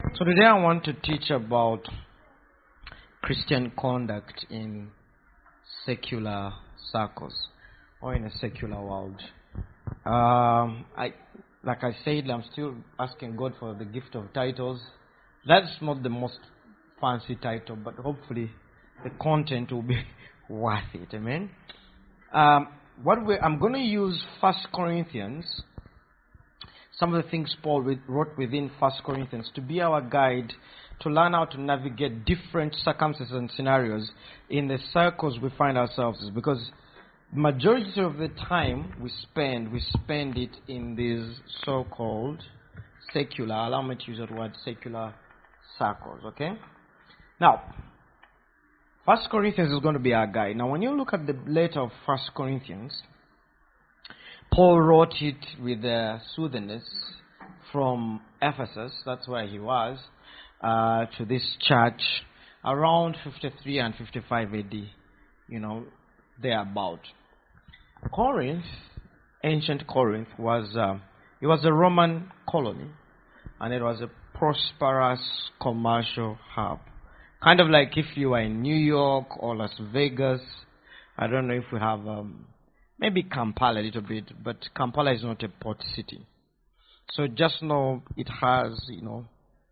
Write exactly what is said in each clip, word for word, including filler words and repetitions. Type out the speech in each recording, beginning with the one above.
So today I want to teach about Christian conduct in secular circles or in a secular world. Um, I, like I said, I'm still asking God for the gift of titles. That's not the most fancy title, but hopefully the content will be worth it. Amen. Um, what we, I'm going to use First Corinthians. Some of the things Paul wrote within First Corinthians to be our guide to learn how to navigate different circumstances and scenarios in the circles we find ourselves in. Because majority of the time we spend, we spend it in these so-called secular, allow me to use that word, secular circles, okay? Now, First Corinthians is going to be our guide. Now, when you look at the letter of First Corinthians, Paul wrote it with uh, soothingness from Ephesus, that's where he was, uh, to this church around fifty-three and fifty-five A D, you know, thereabout. Corinth, ancient Corinth, was uh, it was a Roman colony, and it was a prosperous commercial hub. Kind of like if you are in New York or Las Vegas. I don't know if we have... Um, Maybe Kampala a little bit, but Kampala is not a port city. So just know it has, you know,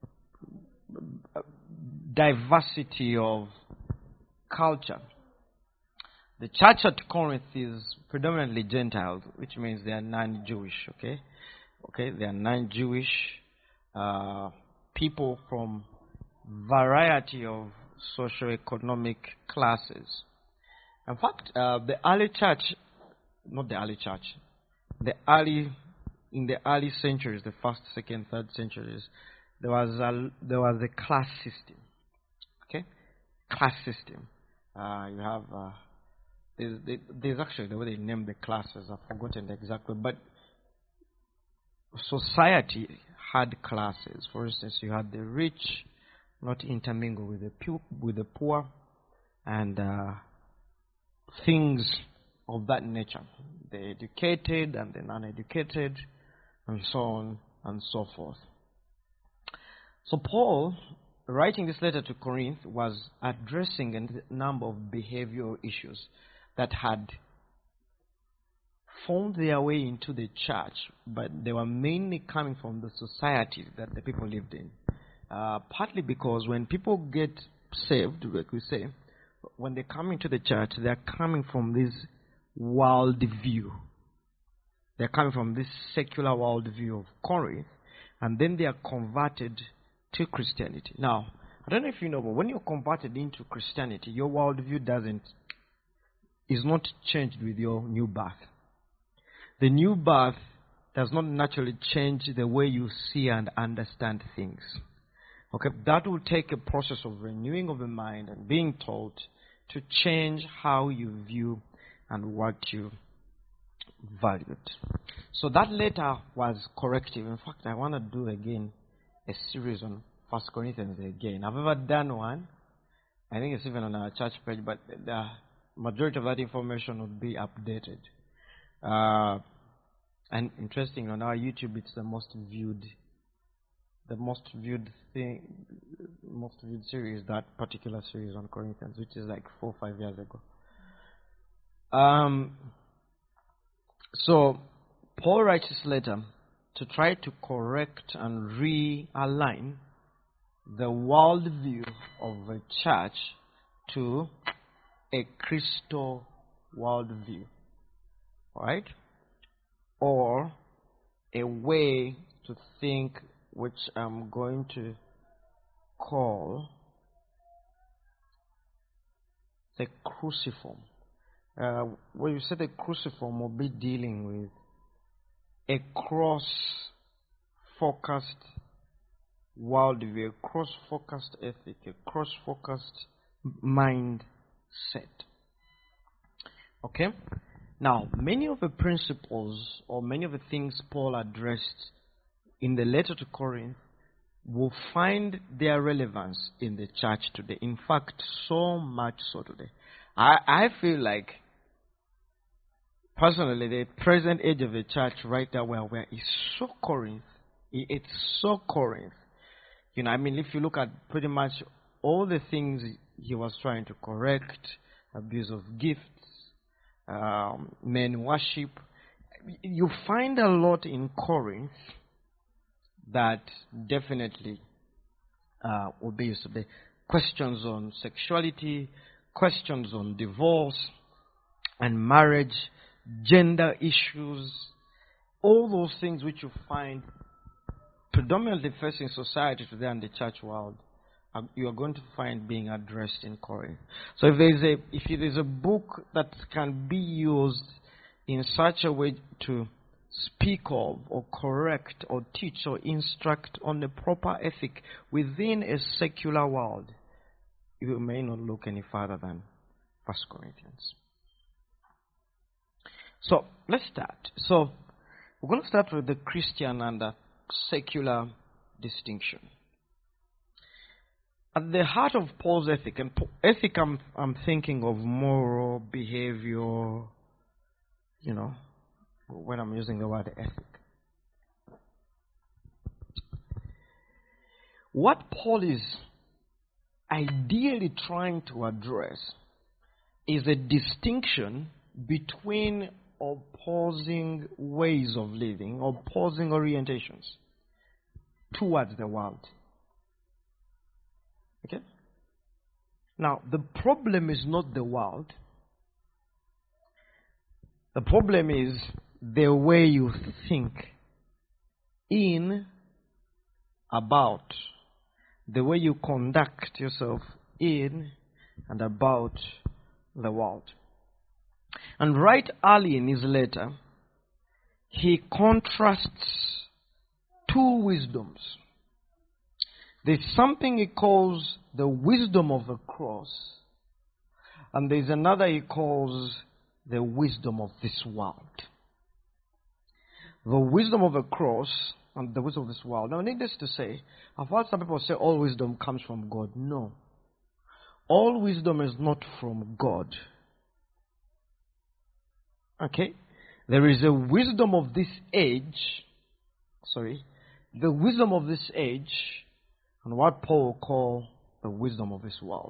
diversity of culture. The church at Corinth is predominantly Gentile, which means they are non-Jewish, okay? Okay, they are non-Jewish uh, people from variety of socio-economic classes. In fact, uh, the early church... Not the early church. The early, in the early centuries, the first, second, third centuries, there was a there was a class system. Okay, class system. Uh, you have uh, there's, there's actually the way they name the classes. I've forgotten exactly, but society had classes. For instance, you had the rich, not intermingle with the pu- with the poor, and uh, things of that nature. The educated and the non-educated, and so on and so forth. So Paul, writing this letter to Corinth, was addressing a number of behavioral issues that had formed their way into the church, but they were mainly coming from the society that the people lived in. Uh, partly because when people get saved, like we say, when they come into the church, they are coming from this world view. They're coming from this secular world view of Corinth, and then they are converted to Christianity. Now, I don't know if you know, but when you're converted into Christianity, your world view doesn't is not changed with your new birth. The new birth does not naturally change the way you see and understand things. Okay, that will take a process of renewing of the mind and being taught to change how you view and what you valued. So that letter was corrective. In fact, I want to do again a series on First Corinthians again. I've ever done one. I think it's even on our church page, but the majority of that information would be updated. Uh, and interesting, on our YouTube, it's the most viewed, the most viewed thing, most viewed series, that particular series on Corinthians, which is like four or five years ago. Um, so, Paul writes this letter to try to correct and realign the worldview of the church to a Christo worldview, right? Or a way to think which I'm going to call the cruciform. Uh, when you say the cruciform, will be dealing with a cross-focused worldview, a cross-focused ethic, a cross-focused mindset. Okay? Now, many of the principles or many of the things Paul addressed in the letter to Corinth will find their relevance in the church today. In fact, so much so today. I, I feel like personally, the present age of the church right now where we are is so Corinth. It's so Corinth. You know, I mean, if you look at pretty much all the things he was trying to correct, abuse of gifts, um, men worship, you find a lot in Corinth that definitely uh, obeys the questions on sexuality, questions on divorce and marriage, gender issues, all those things which you find predominantly facing society today and the church world, uh, you are going to find being addressed in Corinth. So if there is a if there is a book that can be used in such a way to speak of or correct or teach or instruct on the proper ethic within a secular world, you may not look any further than First Corinthians. So let's start. So we're going to start with the Christian and the secular distinction. At the heart of Paul's ethic, and ethic I'm, I'm thinking of moral, behavior, you know, when I'm using the word ethic. What Paul is ideally trying to address is a distinction between opposing ways of living, opposing orientations towards the world. Okay? Now, the problem is not the world. The problem is the way you think in, about, the way you conduct yourself in and about the world. And right early in his letter, he contrasts two wisdoms. There's something he calls the wisdom of the cross, and there's another he calls the wisdom of this world. The wisdom of the cross and the wisdom of this world. Now, needless to say, I've heard some people say all wisdom comes from God. No. All wisdom is not from God. Okay? There is a wisdom of this age, sorry, the wisdom of this age, and what Paul will call the wisdom of this world.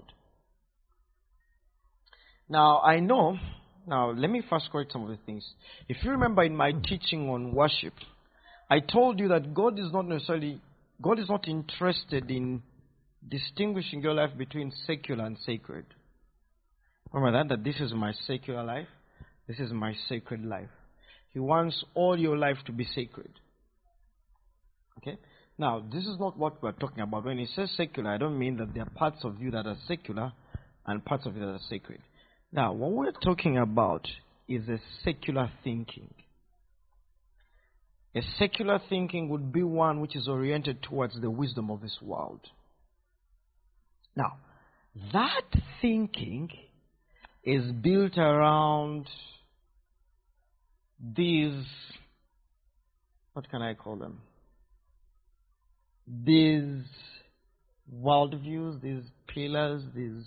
Now, I know, now let me first correct some of the things. If you remember in my teaching on worship, I told you that God is not necessarily, God is not interested in distinguishing your life between secular and sacred. Remember that, that this is my secular life, this is my sacred life. He wants all your life to be sacred. Okay? Now, this is not what we're talking about. When he says secular, I don't mean that there are parts of you that are secular and parts of you that are sacred. Now, what we're talking about is a secular thinking. A secular thinking would be one which is oriented towards the wisdom of this world. Now, that thinking is built around these, what can I call them? These worldviews, these pillars, these...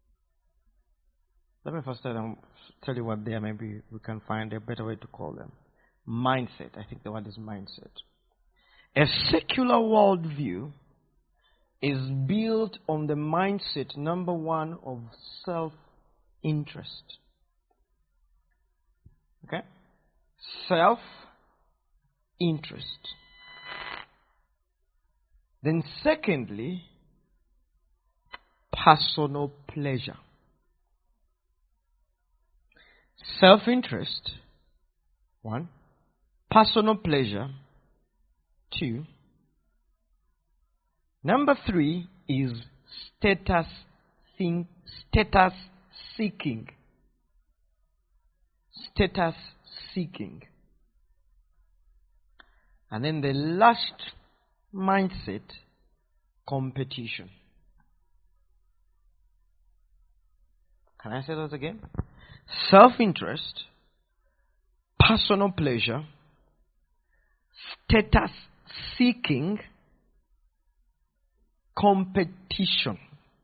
Let me first tell, them, tell you what they are. Maybe we can find a better way to call them. Mindset. I think the word is mindset. A secular worldview is built on the mindset, number one, of self-interest. Okay? Self-interest. Then secondly, personal pleasure. Self-interest, one. Personal pleasure, two. Number three is status think, status seeking. Status seeking. And then the last mindset, competition. Can I say that again? Self-interest, personal pleasure, status seeking, competition.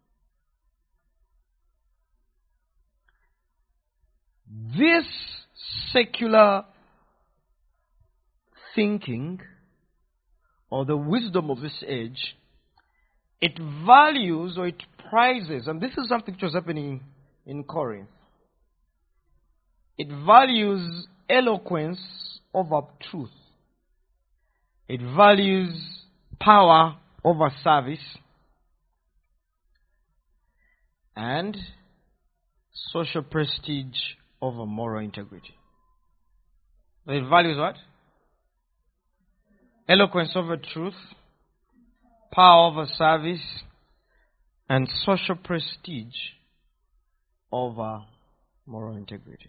This secular thinking, or the wisdom of this age, it values or it prizes, and this is something which was happening in Corinth. It values eloquence over truth. It values power over service. And social prestige over moral integrity. It values what? Eloquence over truth, power over service, and social prestige over moral integrity.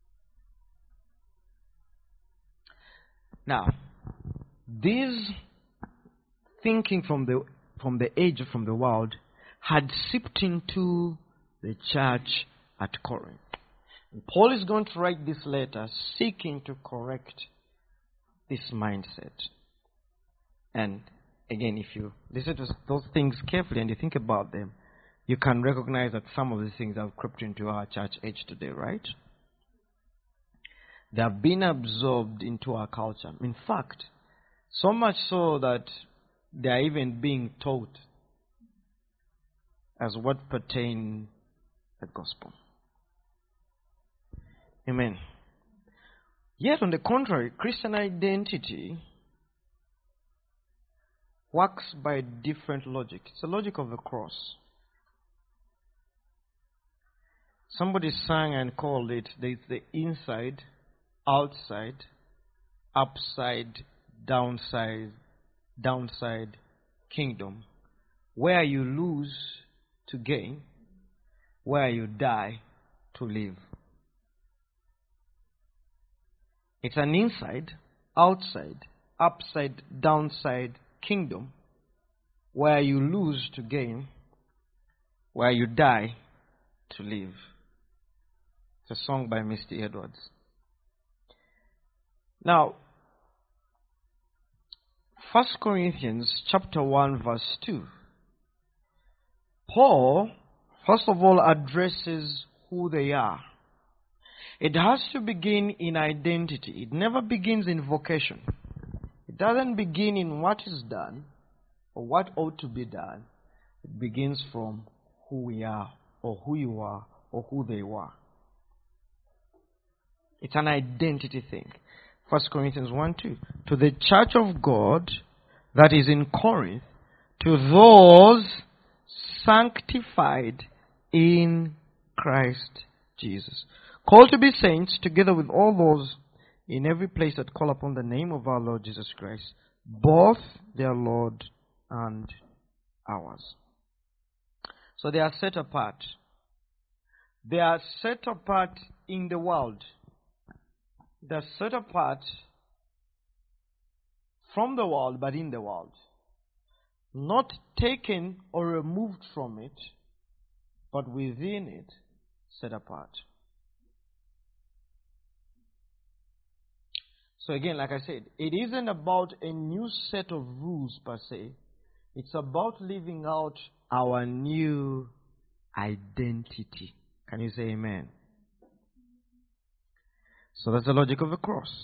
Now, these thinking from the from the age from the world had seeped into the church at Corinth. And Paul is going to write this letter seeking to correct this mindset. And again, if you listen to those things carefully and you think about them, you can recognize that some of these things have crept into our church age today, right? They have been absorbed into our culture. In fact, so much so that they are even being taught as what pertain the gospel. Amen. Yet, on the contrary, Christian identity works by a different logic. It's the logic of the cross. Somebody sang and called it there's the inside, outside, upside, downside, downside kingdom, where you lose to gain, where you die to live. It's an inside, outside, upside, downside kingdom, where you lose to gain, where you die to live. It's a song by Misty Edwards. Now, First Corinthians chapter one verse two. Paul, first of all, addresses who they are. It has to begin in identity. It never begins in vocation. It doesn't begin in what is done or what ought to be done. It begins from who we are or who you are or who they were. It's an identity thing. First Corinthians one two. To the church of God that is in Corinth, to those sanctified in Christ Jesus, called to be saints, together with all those in every place that call upon the name of our Lord Jesus Christ, both their Lord and ours. So they are set apart. They are set apart in the world. They are set apart from the world, but in the world. Not taken or removed from it, but within it, set apart. So again, like I said, it isn't about a new set of rules per se. It's about living out our new identity. Can you say amen? So that's the logic of the cross.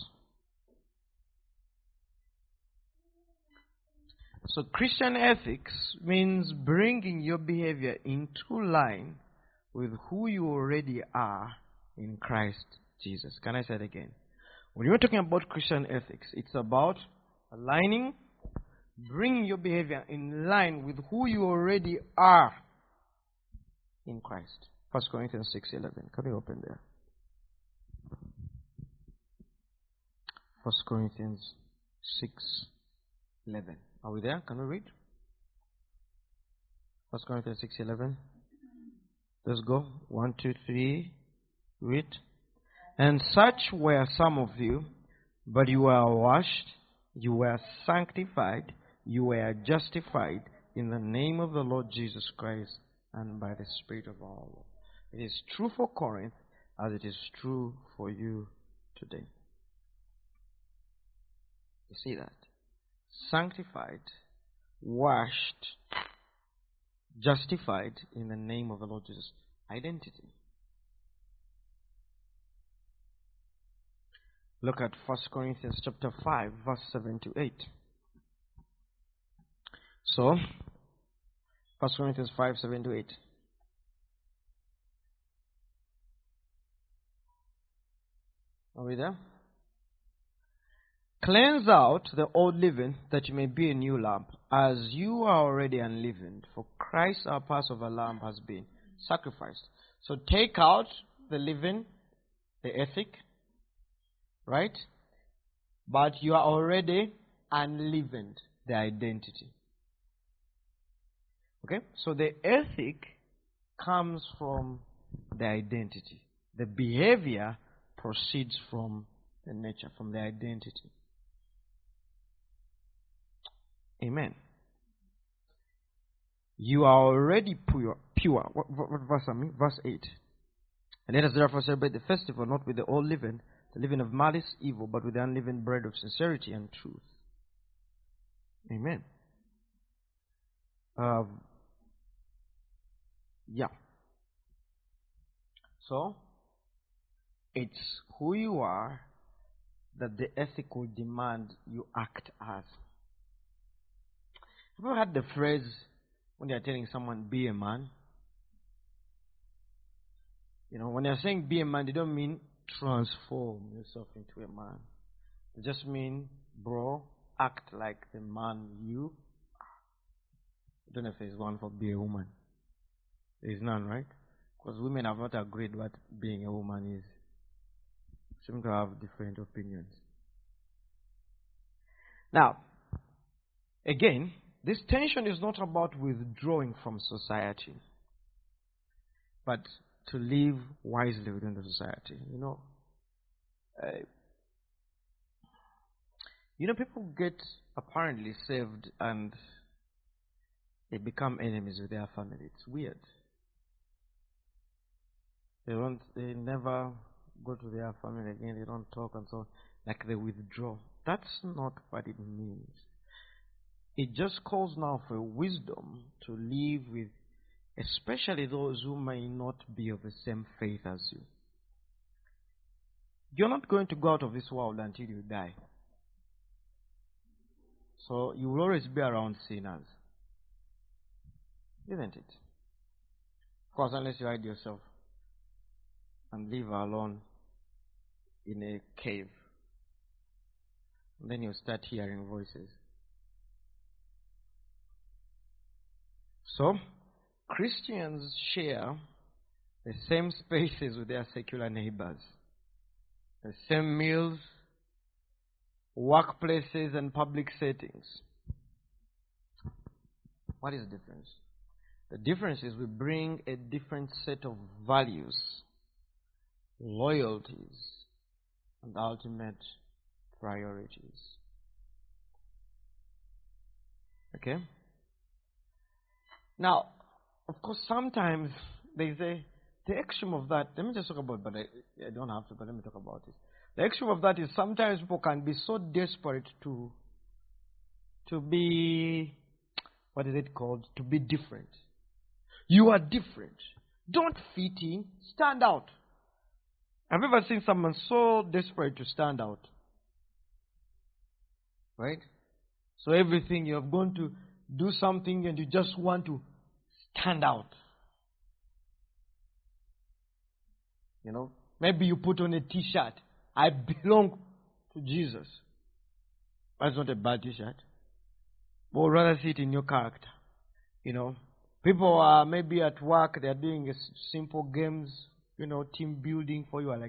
So Christian ethics means bringing your behavior into line with who you already are in Christ Jesus. Can I say it again? When you're talking about Christian ethics, it's about aligning, bringing your behavior in line with who you already are in Christ. First Corinthians six eleven. Can you open there? First Corinthians six eleven. Are we there? Can we read? First Corinthians six eleven. Let's go. One, two, three. Read. And such were some of you, but you were washed, you were sanctified, you were justified in the name of the Lord Jesus Christ and by the Spirit of our Lord. It is true for Corinth as it is true for you today. You see that? Sanctified, washed, justified in the name of the Lord Jesus. Identity. Look at First Corinthians chapter five, verse seven to eight. So, First Corinthians five, seven to eight. Are we there? Cleanse out the old leaven, that you may be a new lump, as you are already unleavened. For Christ our Passover lamb has been sacrificed. So take out the leaven, the ethic, right? But you are already unleavened, the identity. Okay? So the ethic comes from the identity. The behavior proceeds from the nature, from the identity. Amen. You are already pure. pure. What, what, what verse I mean? Verse eight. And let us therefore celebrate the festival, not with the old leaven, the leaven of malice, evil, but with the unleavened bread of sincerity and truth. Amen. Um, yeah. So, it's who you are that the ethic will demand you act as. Have you ever heard the phrase when you're telling someone, be a man? You know, when you're saying be a man, they don't mean transform yourself into a man. They just mean, bro, act like the man you are. I don't know if there's one for be a woman. There's none, right? Because women have not agreed what being a woman is. Seem to have different opinions. Now, again, this tension is not about withdrawing from society, but to live wisely within the society. You know, uh, you know, people get apparently saved and they become enemies with their family. It's weird. They don't. They never go to their family again. They don't talk and so on. Like they withdraw. That's not what it means. It just calls now for wisdom to live with, especially those who may not be of the same faith as you. You're not going to go out of this world until you die. So you will always be around sinners. Isn't it? Of course, unless you hide yourself and live alone in a cave. And then you start hearing voices. So, Christians share the same spaces with their secular neighbors. The same meals, workplaces, and public settings. What is the difference? The difference is we bring a different set of values, loyalties, and ultimate priorities. Okay? Now, of course, sometimes there's a the extreme of that. Let me just talk about, but I, I don't have to. But let me talk about it. The extreme of that is sometimes people can be so desperate to to be, what is it called? To be different. You are different. Don't fit in. Stand out. Have you ever seen someone so desperate to stand out? Right? So everything you have gone to do something and you just want to stand out. You know, maybe you put on a t-shirt, I belong to Jesus. That's not a bad t-shirt. But we'd rather see it in your character. You know, people are maybe at work, they're doing a simple games, you know, team building for you. Are like,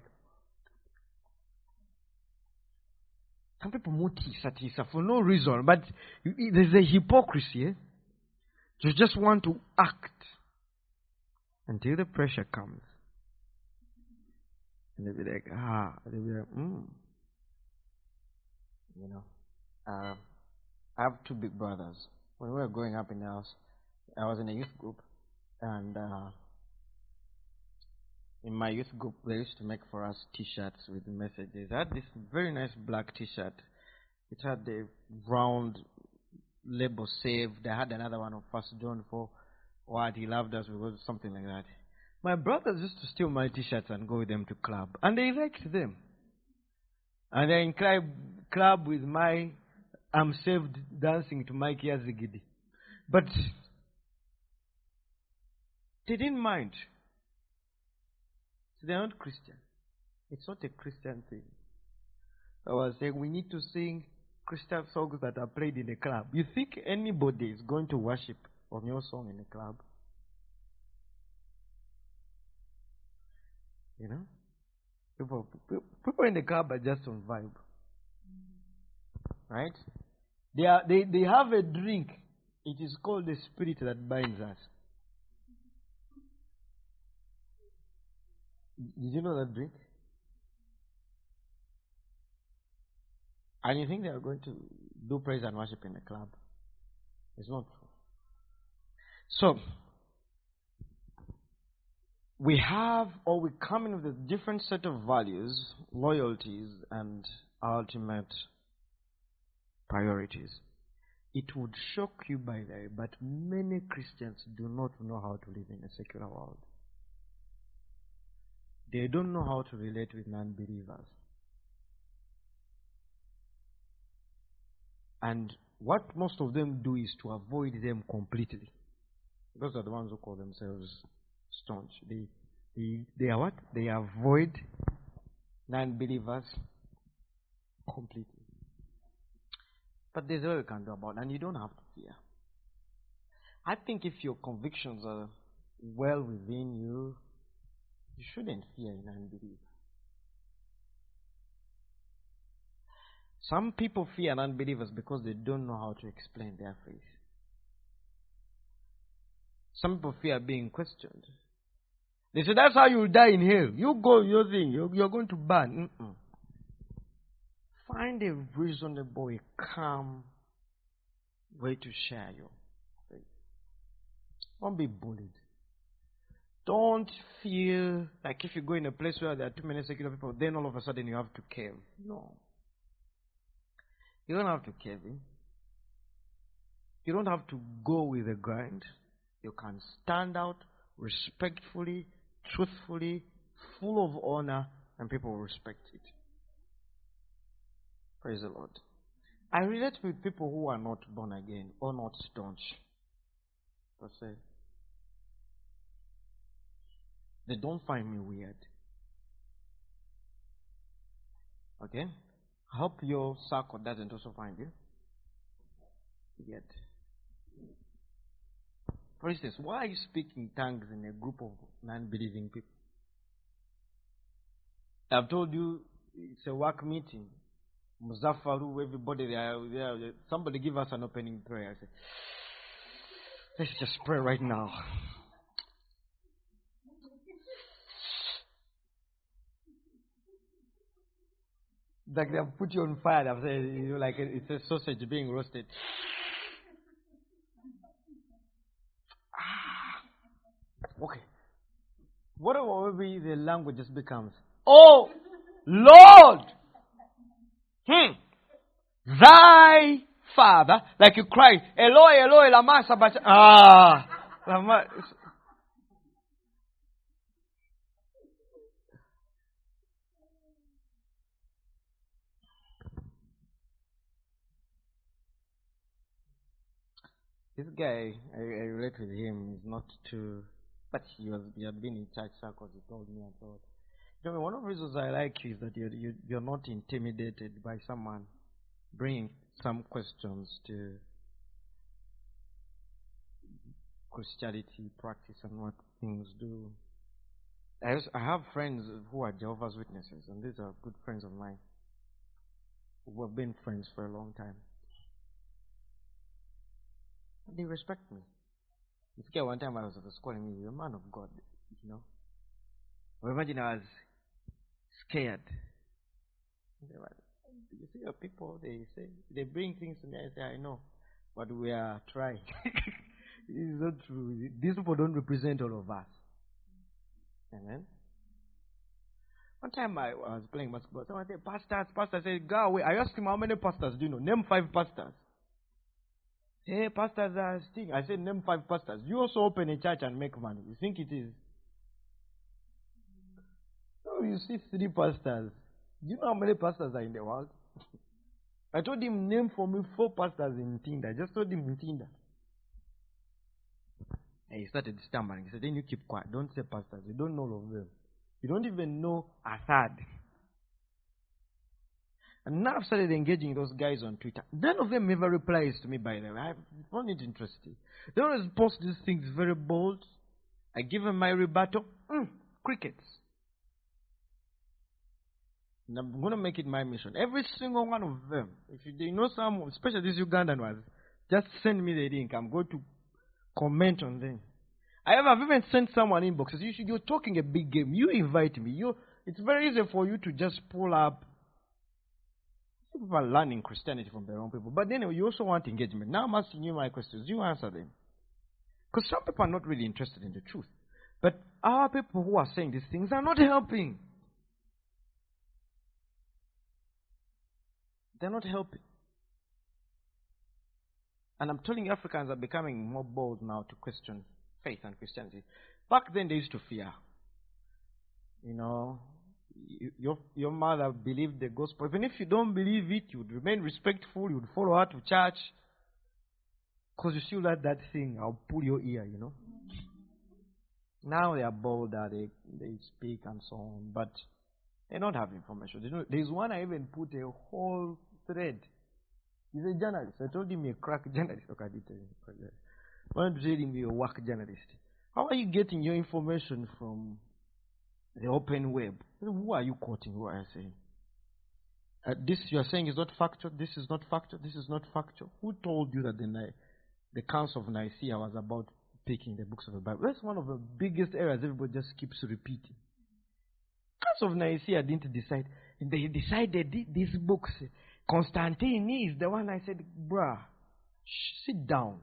some people want tisa tisa for no reason, but there's a hypocrisy. Eh? You just want to act until the pressure comes. And they'll be like, ah, they'll be like, hmm. You know, uh, I have two big brothers. When we were growing up in the house, I was in a youth group, and uh, in my youth group, they used to make for us T-shirts with messages. I had this very nice black T-shirt. It had the round label saved. I had another one of First John for what he loved us, because something like that. My brothers used to steal my T-shirts and go with them to club, and they liked them. And they're in club, club with my I'm saved dancing to Mike Yazigidi. But They didn't mind. So they're not Christian. It's not a Christian thing. I was saying we need to sing Christian songs that are played in a club. You think anybody is going to worship on your song in a club? You know? People, people in the club are just on vibe. Right? They, are, they, they have a drink. It is called the spirit that binds us. Did you know that drink? And you think they are going to do praise and worship in a club? It's not true. So, we have, or we come in with a different set of values, loyalties, and ultimate priorities. It would shock you, by the way, but many Christians do not know how to live in a secular world. They don't know how to relate with non-believers. And what most of them do is to avoid them completely. Those are the ones who call themselves staunch. They, they, they are what? They avoid non-believers completely. But there's a way you can do about it, and you don't have to fear. I think if your convictions are well within you, you shouldn't fear an unbeliever. Some people fear unbelievers because they don't know how to explain their faith. Some people fear being questioned. They say, that's how you'll die in hell. You go your thing. You're, you're going to burn. Mm-mm. Find a reasonable, a calm way to share your faith. Don't be bullied. Don't feel like if you go in a place where there are too many secular people, then all of a sudden you have to cave. No. You don't have to cave in. You don't have to go with the grind. You can stand out respectfully, truthfully, full of honor, and people will respect it. Praise the Lord. I relate with people who are not born again or not staunch. I say, they don't find me weird. Okay? I hope your circle doesn't also find you weird. For instance, why are you speaking tongues in a group of non-believing people? I've told you it's a work meeting. Muzafaru, everybody there, there. Somebody give us an opening prayer. I say, let's just pray right now. Like they've put you on fire. I've said, you know, like it's a sausage being roasted. Ah, okay. What about maybe the language just becomes, oh Lord, hmm, thy Father, like you cry, Eloi, Eloi, lama sabachthani. Ah, lama. This guy, I, I relate with him. He's not too, but he was. He had been in church circles. He told me and thought, you know, one of the reasons I like you is that you you you're not intimidated by someone bringing some questions to Christianity practice and what things do. I also, I have friends who are Jehovah's Witnesses, and these are good friends of mine who have been friends for a long time. They respect me. You forget one time I was, was calling me, you're a man of God, you know. Or imagine I was scared. You see your people, they say, they bring things to me, I say, I know, but we are trying. It's not true. These people don't represent all of us. Amen. One time I was playing basketball, someone said, pastors, pastors, I said, go away. I asked him, how many pastors do you know? Name five pastors. Hey, pastors are sting. I said, name five pastors. You also open a church and make money. You think it is? No, you see three pastors. Do you know how many pastors are in the world? I told him, name for me four pastors in Tinder. I just told him in Tinder. And he started stammering. He said, then you keep quiet. Don't say pastors. You don't know all of them. You don't even know Assad. And now I've started engaging those guys on Twitter. None of them ever replies to me, by the way. I find it interesting. They always post these things very bold. I give them my rebuttal. Mm, crickets. And I'm going to make it my mission. Every single one of them. If you, you know some, especially these Ugandan ones, just send me the link. I'm going to comment on them. I have I've even sent someone inboxes. You should, you're talking a big game. You invite me. You, it's very easy for you to just pull up. People are learning Christianity from their own people. But then you also want engagement. Now I'm asking you my questions. You answer them. Because some people are not really interested in the truth. But our people who are saying these things are not helping. They're not helping. And I'm telling you, Africans are becoming more bold now to question faith and Christianity. Back then, they used to fear. You know, your, your mother believed the gospel. Even if you don't believe it, you would remain respectful. You would follow her to church. Because you still like that thing, I'll pull your ear, you know. Now they are bolder, they, they speak and so on. But they don't have information. They don't, there's one I even put a whole thread. He's a journalist. I told him a crack journalist. Okay, I did tell him. I wanted to tell him you're a work journalist. How are you getting your information from the open web? Who are you quoting? Who are you saying? Uh, this you are saying is not factual. This is not factual. This is not factual. Who told you that the, the Council of Nicaea was about picking the books of the Bible? That's one of the biggest errors everybody just keeps repeating. Council of Nicaea didn't decide. They decided these books. Constantine is the one. I said, bruh, sh- sit down.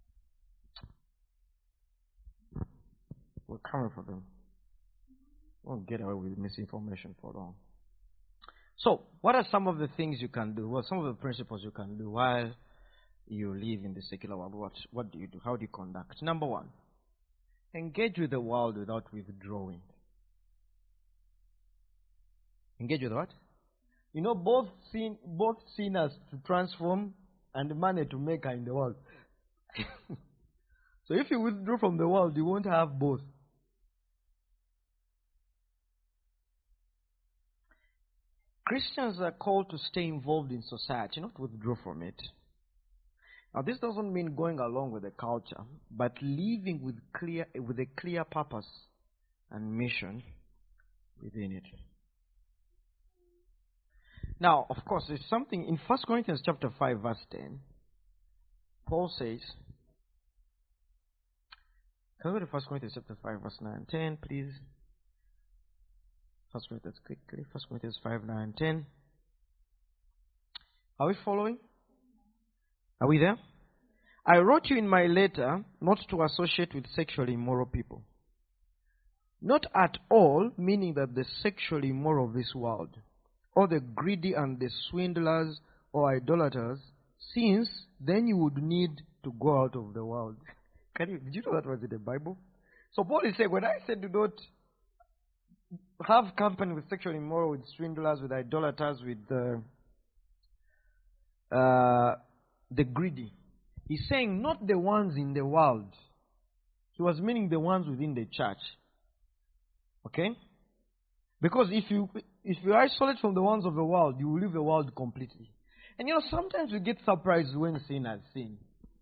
We're coming for them. Won't get away with misinformation for long. So, what are some of the things you can do? What are some of the principles you can do while you live in the secular world? What, what do you do? How do you conduct? Number one, engage with the world without withdrawing. Engage with what? You know, both sin, both sinners to transform and money to make in the world. So if you withdraw from the world, you won't have both. Christians are called to stay involved in society, not withdraw from it. Now, this doesn't mean going along with the culture, but living with clear, with a clear purpose and mission within it. Now, of course, there's something in First Corinthians chapter five, verse ten. Paul says, can we go to First Corinthians chapter five, verse nine and ten, please? First Corinthians quickly. First Corinthians five, nine and ten. Are we following? Are we there? I wrote you in my letter not to associate with sexually immoral people. Not at all, meaning that the sexually immoral of this world, or the greedy and the swindlers or idolaters, since then you would need to go out of the world. Can you, did you know that was in the Bible? So Paul is saying, when I said do not have company with sexually immoral, with swindlers, with idolaters, with uh, uh, the greedy, he's saying not the ones in the world. He was meaning the ones within the church. Okay? Because if you if you isolate from the ones of the world, you will leave the world completely. And you know, sometimes we get surprised when sinners sin.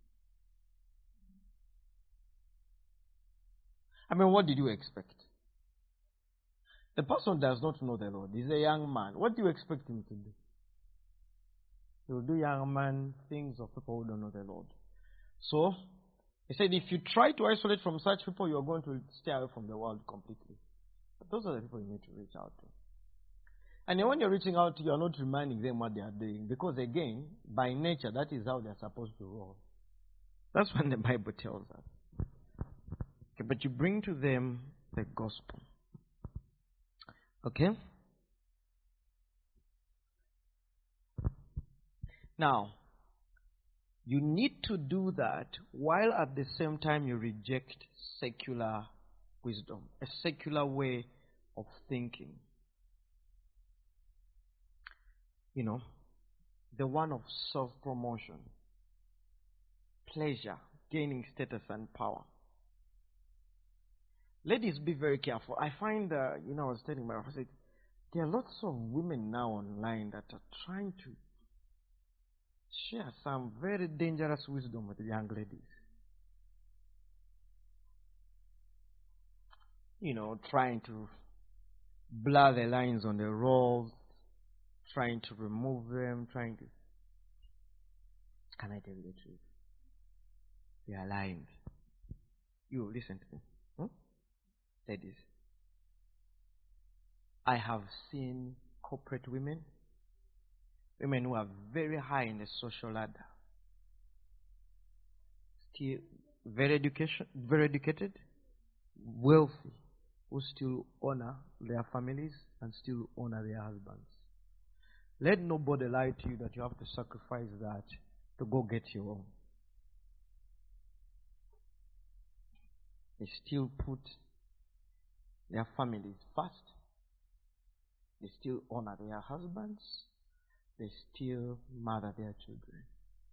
I mean, what did you expect? The person does not know the Lord. He's a young man. What do you expect him to do? He will do young man things of people who don't know the Lord. So, he said, if you try to isolate from such people, you are going to stay away from the world completely. But those are the people you need to reach out to. And when you're reaching out, you are not reminding them what they are doing. Because again, by nature, that is how they are supposed to roll. That's what the Bible tells us. Okay, but you bring to them the gospel. Okay? Now, you need to do that while at the same time you reject secular wisdom, a secular way of thinking. You know, the one of self-promotion, pleasure, gaining status and power. Ladies, be very careful. I find, uh, you know, I was telling my wife, I said, there are lots of women now online that are trying to share some very dangerous wisdom with young ladies. You know, trying to blur the lines on the roles, trying to remove them, trying to. Can I tell you the truth? They are lying. You listen to me. Hmm? Ladies, I have seen corporate women, women who are very high in the social ladder, still very education, very educated, wealthy, who still honor their families and still honor their husbands. Let nobody lie to you that you have to sacrifice that to go get your own. They still put their families first. They still honor their husbands. They still mother their children.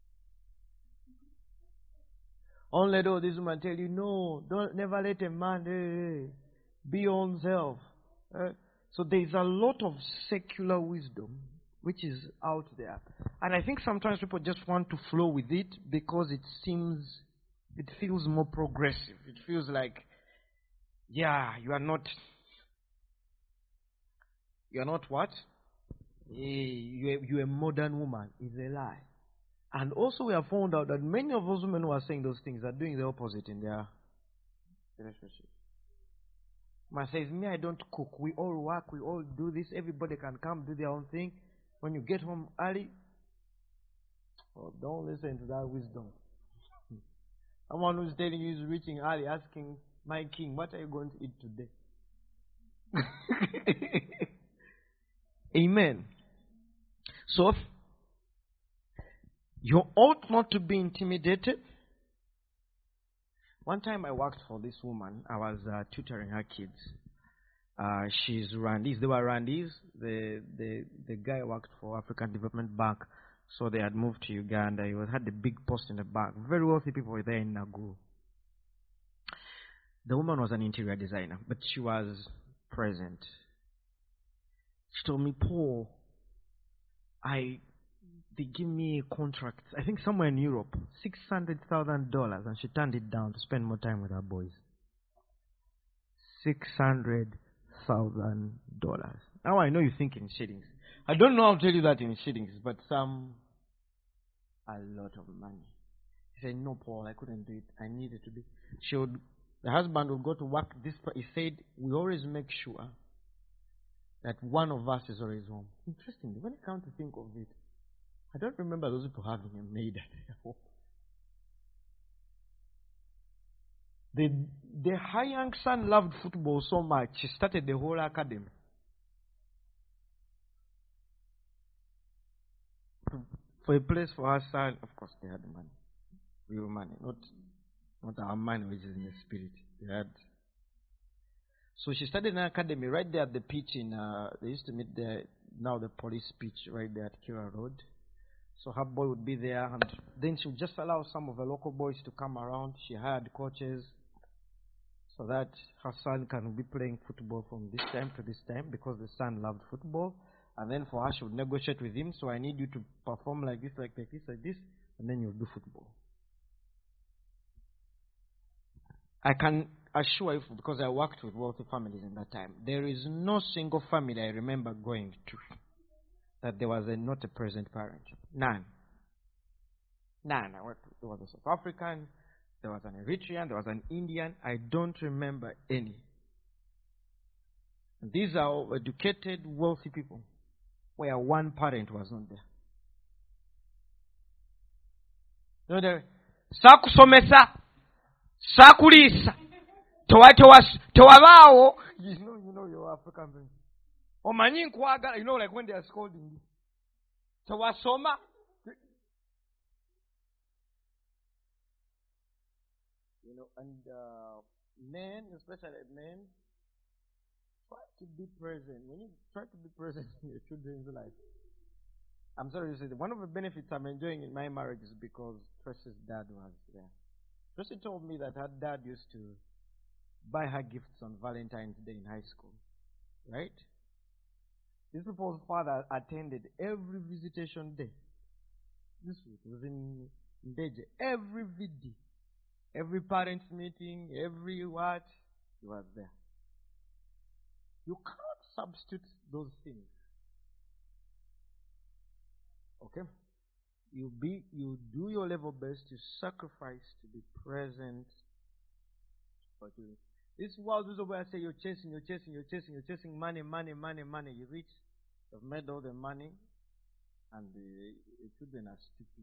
Only though this woman tell you, no, don't never let a man hey, hey, be your own self. Uh, so there is a lot of secular wisdom which is out there. And I think sometimes people just want to flow with it because it seems, it feels more progressive. It feels like, yeah, you are not, you are not what? You're, you're a modern woman. It's a lie. And also we have found out that many of those women who are saying those things are doing the opposite in their relationship. Man says, me, I don't cook. We all work. We all do this. Everybody can come do their own thing. When you get home early, oh, don't listen to that wisdom. Someone who's telling you is reaching early, asking, my king, what are you going to eat today? Amen. So, you ought not to be intimidated. One time I worked for this woman. I was uh, tutoring her kids. Uh, she's Rwandese. They were Rwandese. The, the, the guy worked for African Development Bank. So they had moved to Uganda. He was, had a big post in the bank. Very wealthy people were there in Naguru. The woman was an interior designer, but she was present. She told me, Paul, I... they give me a contract, I think somewhere in Europe, six hundred thousand dollars, and she turned it down to spend more time with her boys. six hundred thousand dollars. Now I know you think in shillings. I don't know how to tell you that in shillings, but some, a lot of money. He said, no, Paul, I couldn't do it. I needed to be. She would, the husband would go to work. This, he said, we always make sure that one of us is always home. Interestingly, when I come to think of it, I don't remember those people having a maid at their home. The, the her young son loved football so much, she started the whole academy. For a place for her son, of course they had money. Real money. Not, not our money which is in the spirit. They had. So she started an academy right there at the pitch in, uh, they used to meet there, now the police pitch right there at Kira Road. So her boy would be there, and then she would just allow some of the local boys to come around. She hired coaches so that her son can be playing football from this time to this time because the son loved football. And then for her, she would negotiate with him. So I need you to perform like this, like, like this, like this, and then you'll do football. I can assure you, because I worked with wealthy families in that time, there is no single family I remember going to that there was a, not a present parent. None. None. I worked with, there was a South African, there was an Eritrean, there was an Indian. I don't remember any. And these are educated, wealthy people where one parent was not there. You know, the sakusomesa, sakulisa, tewabaawo. You know, you know your African thing. Omanyi nkwagala, you know, like when they are scolding you. Tewasoma. You know, and uh, men, especially men, try to be present. When you try to be present in your children's life, I'm sorry to say that one of the benefits I'm enjoying in my marriage is because Tracy's dad was there. Tracy told me that her dad used to buy her gifts on Valentine's Day in high school. Right? This people's father attended every visitation day. This was in Ndeje. Every V D. Every parents' meeting, every what, he was there. You cannot substitute those things. Okay? You be you do your level best to sacrifice to be present for you. This world is where I say you're chasing, you're chasing, you're chasing, you're chasing money, money, money, money. You reach, you've made all the money, and the, the children are stupid.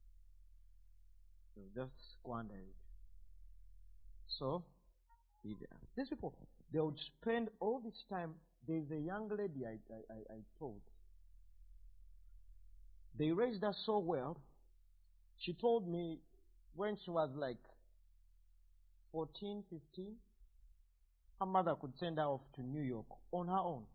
So just squander it. So, these people, they would spend all this time. There's a young lady I, I, I told. They raised her so well. She told me when she was like fourteen, fifteen, her mother could send her off to New York on her own.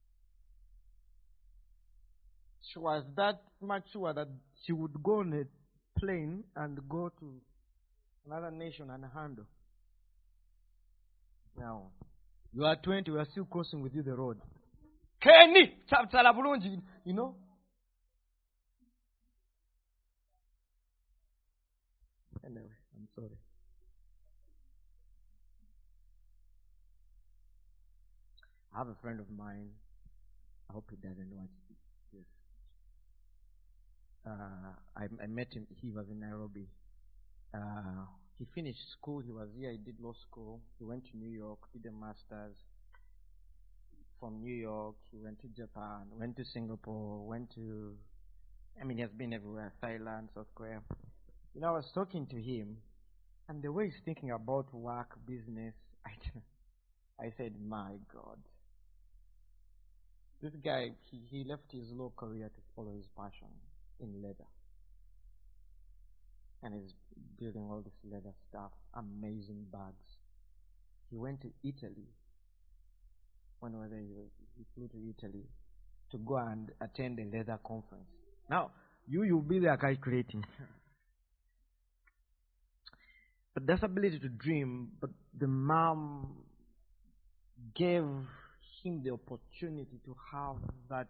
She was that much sure that she would go on a plane and go to another nation and handle. Now, you are twenty, we are still crossing with you the road. Kenny! You know? Anyway, I'm sorry. I have a friend of mine. I hope he doesn't watch this. Uh, I, I met him. He was in Nairobi. Uh, he finished school. He was here. He did law school. He went to New York, did a master's. From New York, he went to Japan, went to Singapore, went to, I mean, he has been everywhere, Thailand, South Korea. You know, I was talking to him, and the way he's thinking about work, business, I, I said, my God. This guy, he, he left his law career to follow his passion in leather. And he's building all this leather stuff, amazing bags. He went to Italy. When were they? He flew to Italy to go and attend a leather conference. Now, you, you'll be there calculating. But that's ability to dream, but the mom gave him the opportunity to have that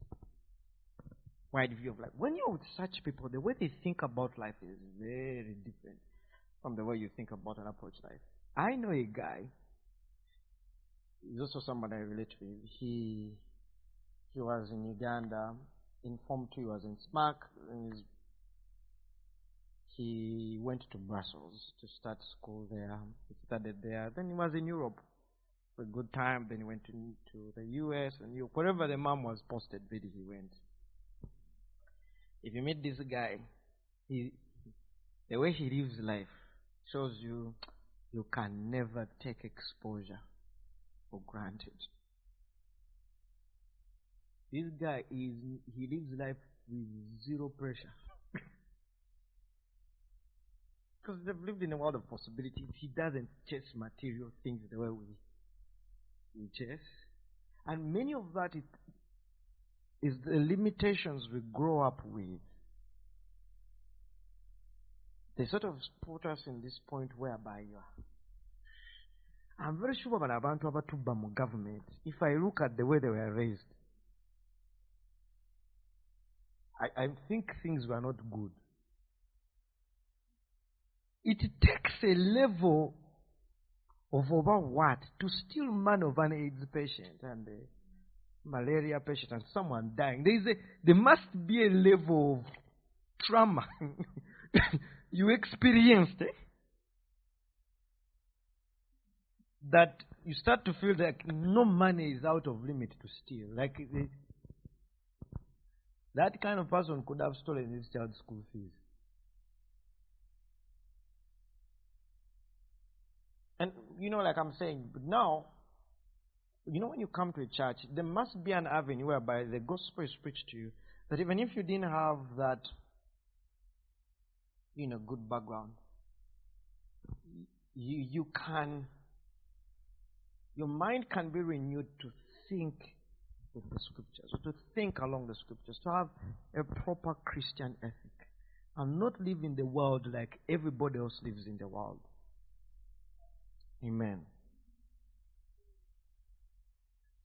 wide view of life. When you're with such people, the way they think about life is very different from the way you think about and approach life. I know a guy. He's also somebody I relate with. He he was in Uganda, in Form two, he was in SMAC. He went to Brussels to start school there. He studied there. Then he was in Europe for a good time. Then he went to, to the U S and Europe. Wherever the mom was posted, really he went. If you meet this guy, he the way he lives life shows you you can never take exposure for granted. This guy is he lives life with zero pressure. Because they've lived in a world of possibilities. He doesn't chase material things the way we, we chase. And many of that is, is the limitations we grow up with. They sort of put us in this point whereby you are. I'm very sure about abantu abatuba mu government. If I look at the way they were raised, I, I think things were not good. It takes a level of over what to still man of an AIDS patient and a malaria patient and someone dying. There is a there must be a level of trauma you experienced eh? that you start to feel like no money is out of limit to steal. Like it, that kind of person could have stolen his child's school fees. And, you know, like I'm saying, but now, you know, when you come to a church, there must be an avenue whereby the gospel is preached to you, that even if you didn't have that, you know, good background, you, you can, your mind can be renewed to think with the scriptures, or to think along the scriptures, to have a proper Christian ethic, and not live in the world like everybody else lives in the world. Amen.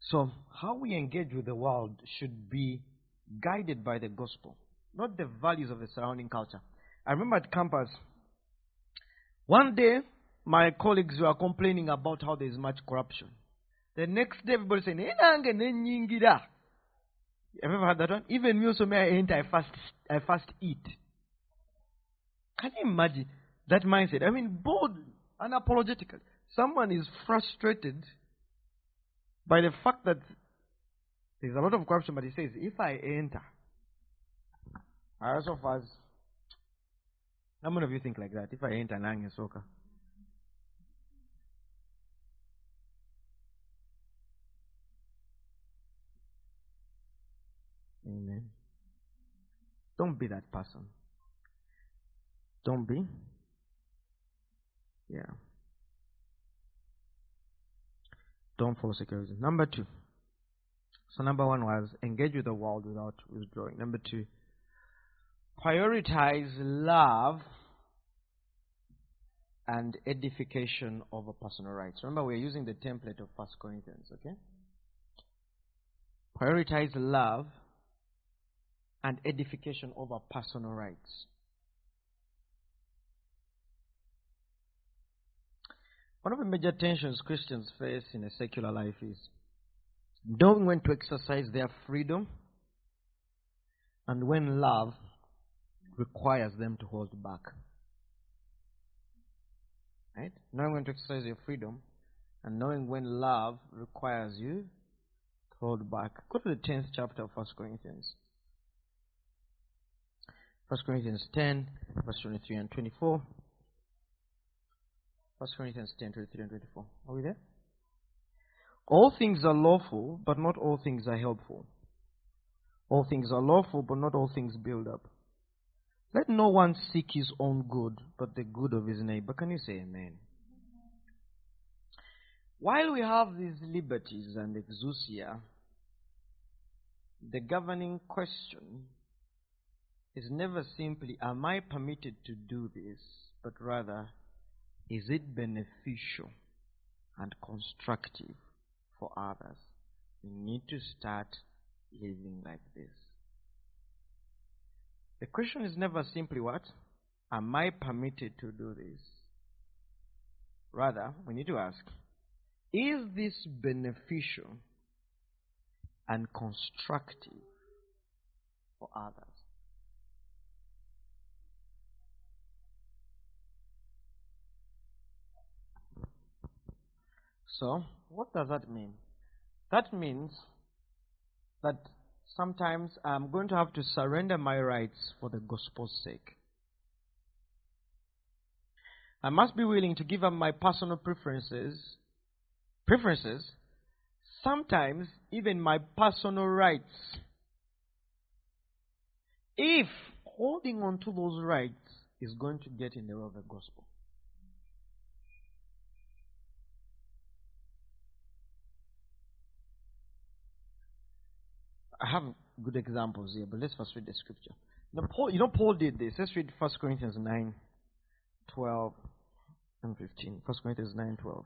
So, how we engage with the world should be guided by the gospel, not the values of the surrounding culture. I remember at campus, one day, my colleagues were complaining about how there is much corruption. The next day, everybody saying, "Enange nenyingira." Have you ever heard that one? Even me also, may I enter, I fast, I fast eat. Can you imagine that mindset? I mean, boldly, unapologetically. Someone is frustrated by the fact that there's a lot of corruption, but he says, if I enter, I also fast. How many of you think like that? If I enter Nange Soka? Amen. Don't be that person. Don't be. Yeah. Don't follow secularism. Number two. So number one was engage with the world without withdrawing. Number two, prioritize love and edification over personal rights. Remember, we're using the template of First Corinthians, okay? Prioritize love and edification over personal rights. One of the major tensions Christians face in a secular life is knowing when to exercise their freedom and when love requires them to hold back. Right? Knowing when to exercise your freedom and knowing when love requires you to hold back. Go to the tenth chapter of First Corinthians. First Corinthians ten, verse twenty-three and twenty-four. First Corinthians ten, twenty-three and twenty-four. Are we there? All things are lawful, but not all things are helpful. All things are lawful, but not all things build up. Let no one seek his own good, but the good of his neighbor. Can you say amen? While we have these liberties and exousia, the governing question is never simply, am I permitted to do this? But rather, is it beneficial and constructive for others? We need to start living like this. The question is never simply what? Am I permitted to do this? Rather, we need to ask, is this beneficial and constructive for others? So, what does that mean? That means that sometimes I'm going to have to surrender my rights for the gospel's sake. I must be willing to give up my personal preferences, preferences, sometimes even my personal rights, if holding on to those rights is going to get in the way of the gospel. I have good examples here, but let's first read the scripture. Now, Paul, you know, Paul did this. Let's read First Corinthians nine, twelve, and fifteen. First Corinthians nine, twelve.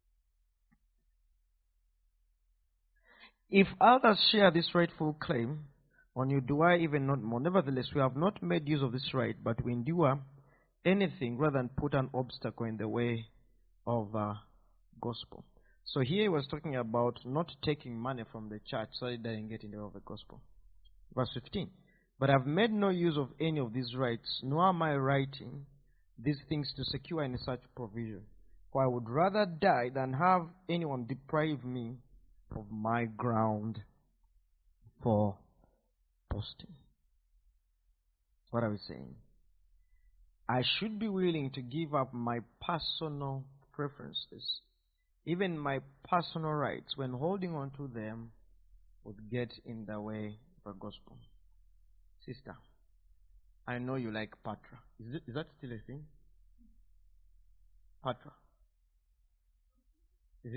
If others share this rightful claim on you, do I even not more? Nevertheless, we have not made use of this right, but we endure anything rather than put an obstacle in the way of the uh, gospel. So here he was talking about not taking money from the church so it doesn't get in the way of the gospel. Verse fifteen. But I've made no use of any of these rights, nor am I writing these things to secure any such provision. For I would rather die than have anyone deprive me of my ground for boasting. What are we saying? I should be willing to give up my personal preferences, even my personal rights, when holding on to them would get in the way of the gospel. Sister, I know you like Patra. Is, it, is that still a thing? Patra. Is it?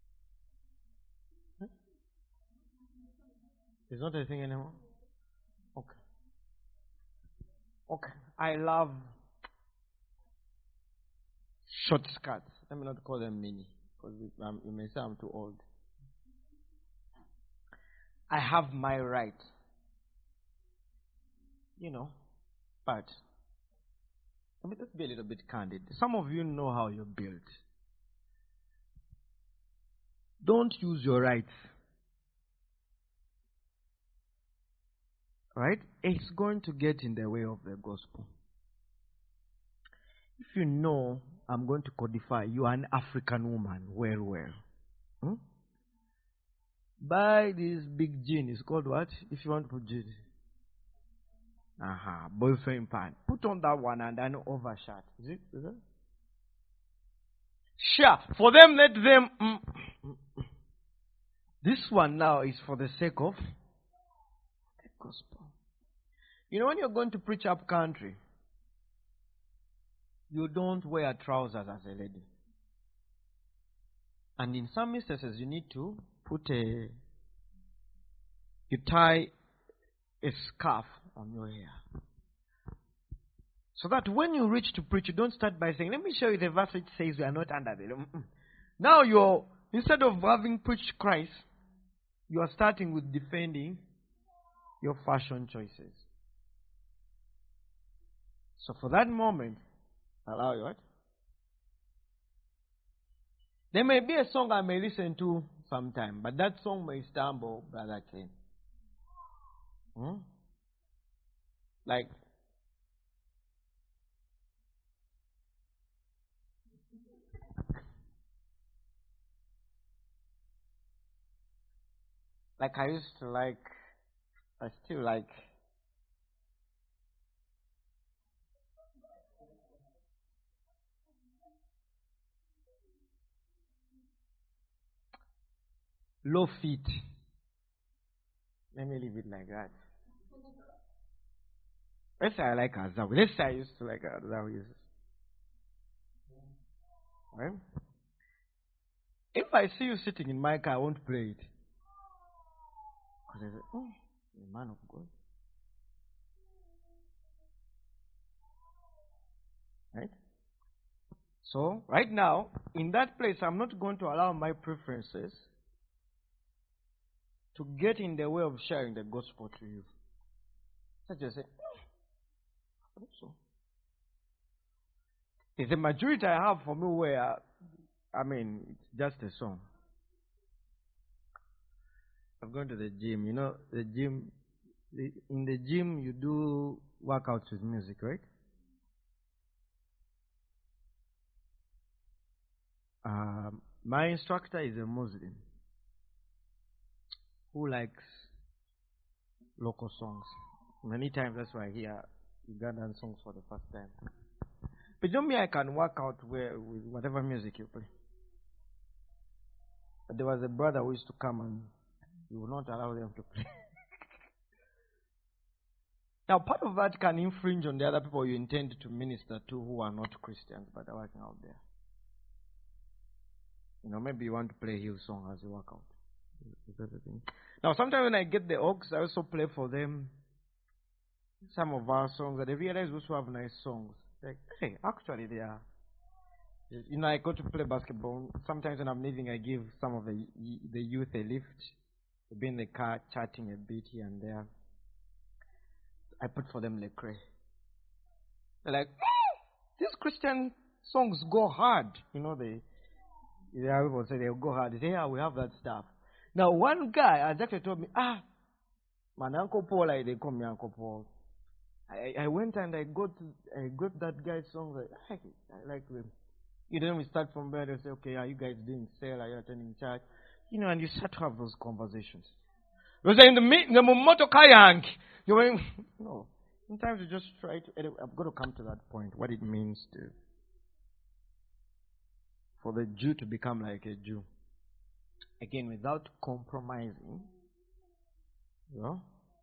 Huh? It's not a thing anymore? Okay. Okay. I love short skirts. Let me not call them mini, because um, you may say I'm too old. I have my right. You know, but I mean, let's be a little bit candid. Some of you know how you're built. Don't use your rights. Right? It's going to get in the way of the gospel. If you know, I'm going to codify, you are an African woman, well, well. Hmm? Buy this big jean. It's called what? If you want to put jean. Aha, uh-huh. Boyfriend pant. Put on that one and then overshirt. Is it? Is it? Sure. For them, let them. Mm, mm, mm. This one now is for the sake of the gospel. You know, when you're going to preach up country, you don't wear trousers as a lady. And in some instances, you need to put a, you tie a scarf on your hair. So that when you reach to preach, you don't start by saying, let me show you the verse which says we are not under the law. Now you're, instead of having preached Christ, you are starting with defending your fashion choices. So for that moment, allow you what? There may be a song I may listen to sometime, but that song may stumble, Brother Ken. Hmm? Like, like I used to like, I still like, low feet. Let me leave it like that. Let's say I like Azawi. Let's say I used to like Azawi. Right? If I see you sitting in my car, I won't play it. Because I say, oh, you're a man of God. Right? So, right now, in that place, I'm not going to allow my preferences to get in the way of sharing the gospel to you. So just say, oh, I hope so. It's the majority I have for me where, I mean, it's just a song. I've gone to the gym. You know, the gym, the, in the gym, you do workouts with music, right? Um, my instructor is a Muslim who likes local songs. Many times that's why I hear Ugandan songs for the first time. But don't mean I can work out where, with whatever music you play. But there was a brother who used to come and you will not allow them to play. Now, part of that can infringe on the other people you intend to minister to who are not Christians but are working out there. You know, maybe you want to play Hill song as you work out. Now, sometimes when I get the Oaks, I also play for them some of our songs, and they realize we also have nice songs. Like, hey, actually they are. You know, I go to play basketball. Sometimes when I'm leaving, I give some of the the youth a lift. They'll be in the car chatting a bit here and there. I put for them Lecrae. They're like, oh, these Christian songs go hard. You know, they, they people say they'll go hard. They say, yeah, we have that stuff. Now, one guy has actually told me, ah, my Uncle Paul, like, they call me Uncle Paul. I, I went and I got I got that guy's songs. I like it. I like them. You know, we start from there. They say, okay, are you guys doing sale? Are you attending church? You know, and you start to have those conversations. Because in the meeting, the moto kayang, you're going, no. Sometimes you just try to. I've got to come to that point. What it means to for the Jew to become like a Jew. Again, without compromising, you know,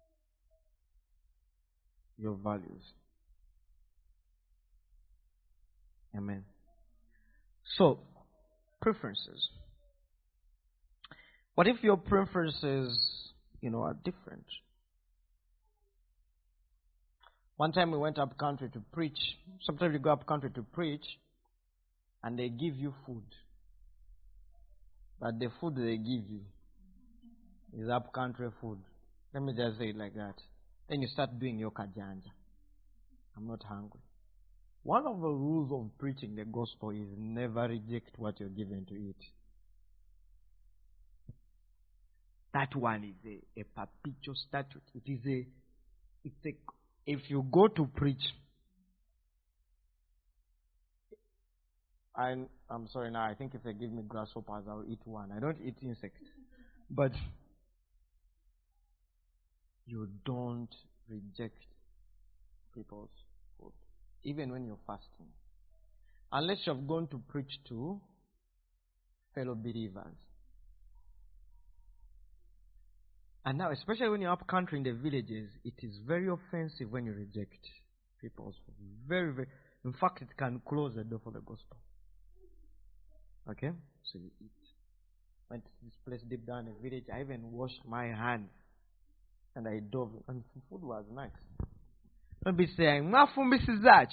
your values. Amen. So, preferences. What if your preferences, you know, are different? One time we went up country to preach. Sometimes you go up country to preach, and they give you food. But the food they give you is up-country food. Let me just say it like that. Then you start doing your kajanja. I'm not hungry. One of the rules of preaching the gospel is never reject what you're given to eat. That one is a, a perpetual statute. It is a, it's a, if you go to preach, I'm, I'm sorry now, I think if they give me grasshoppers, I'll eat one. I don't eat insects. But you don't reject people's food, even when you're fasting. Unless you've gone to preach to fellow believers. And now, especially when you're up country in the villages, it is very offensive when you reject people's food. Very, very. In fact, it can close the door for the gospel. Okay? So you eat. Went to this place deep down in the village. I even washed my hands. And I dove. And the food was nice. Don't be saying, Mafu Missus Zach.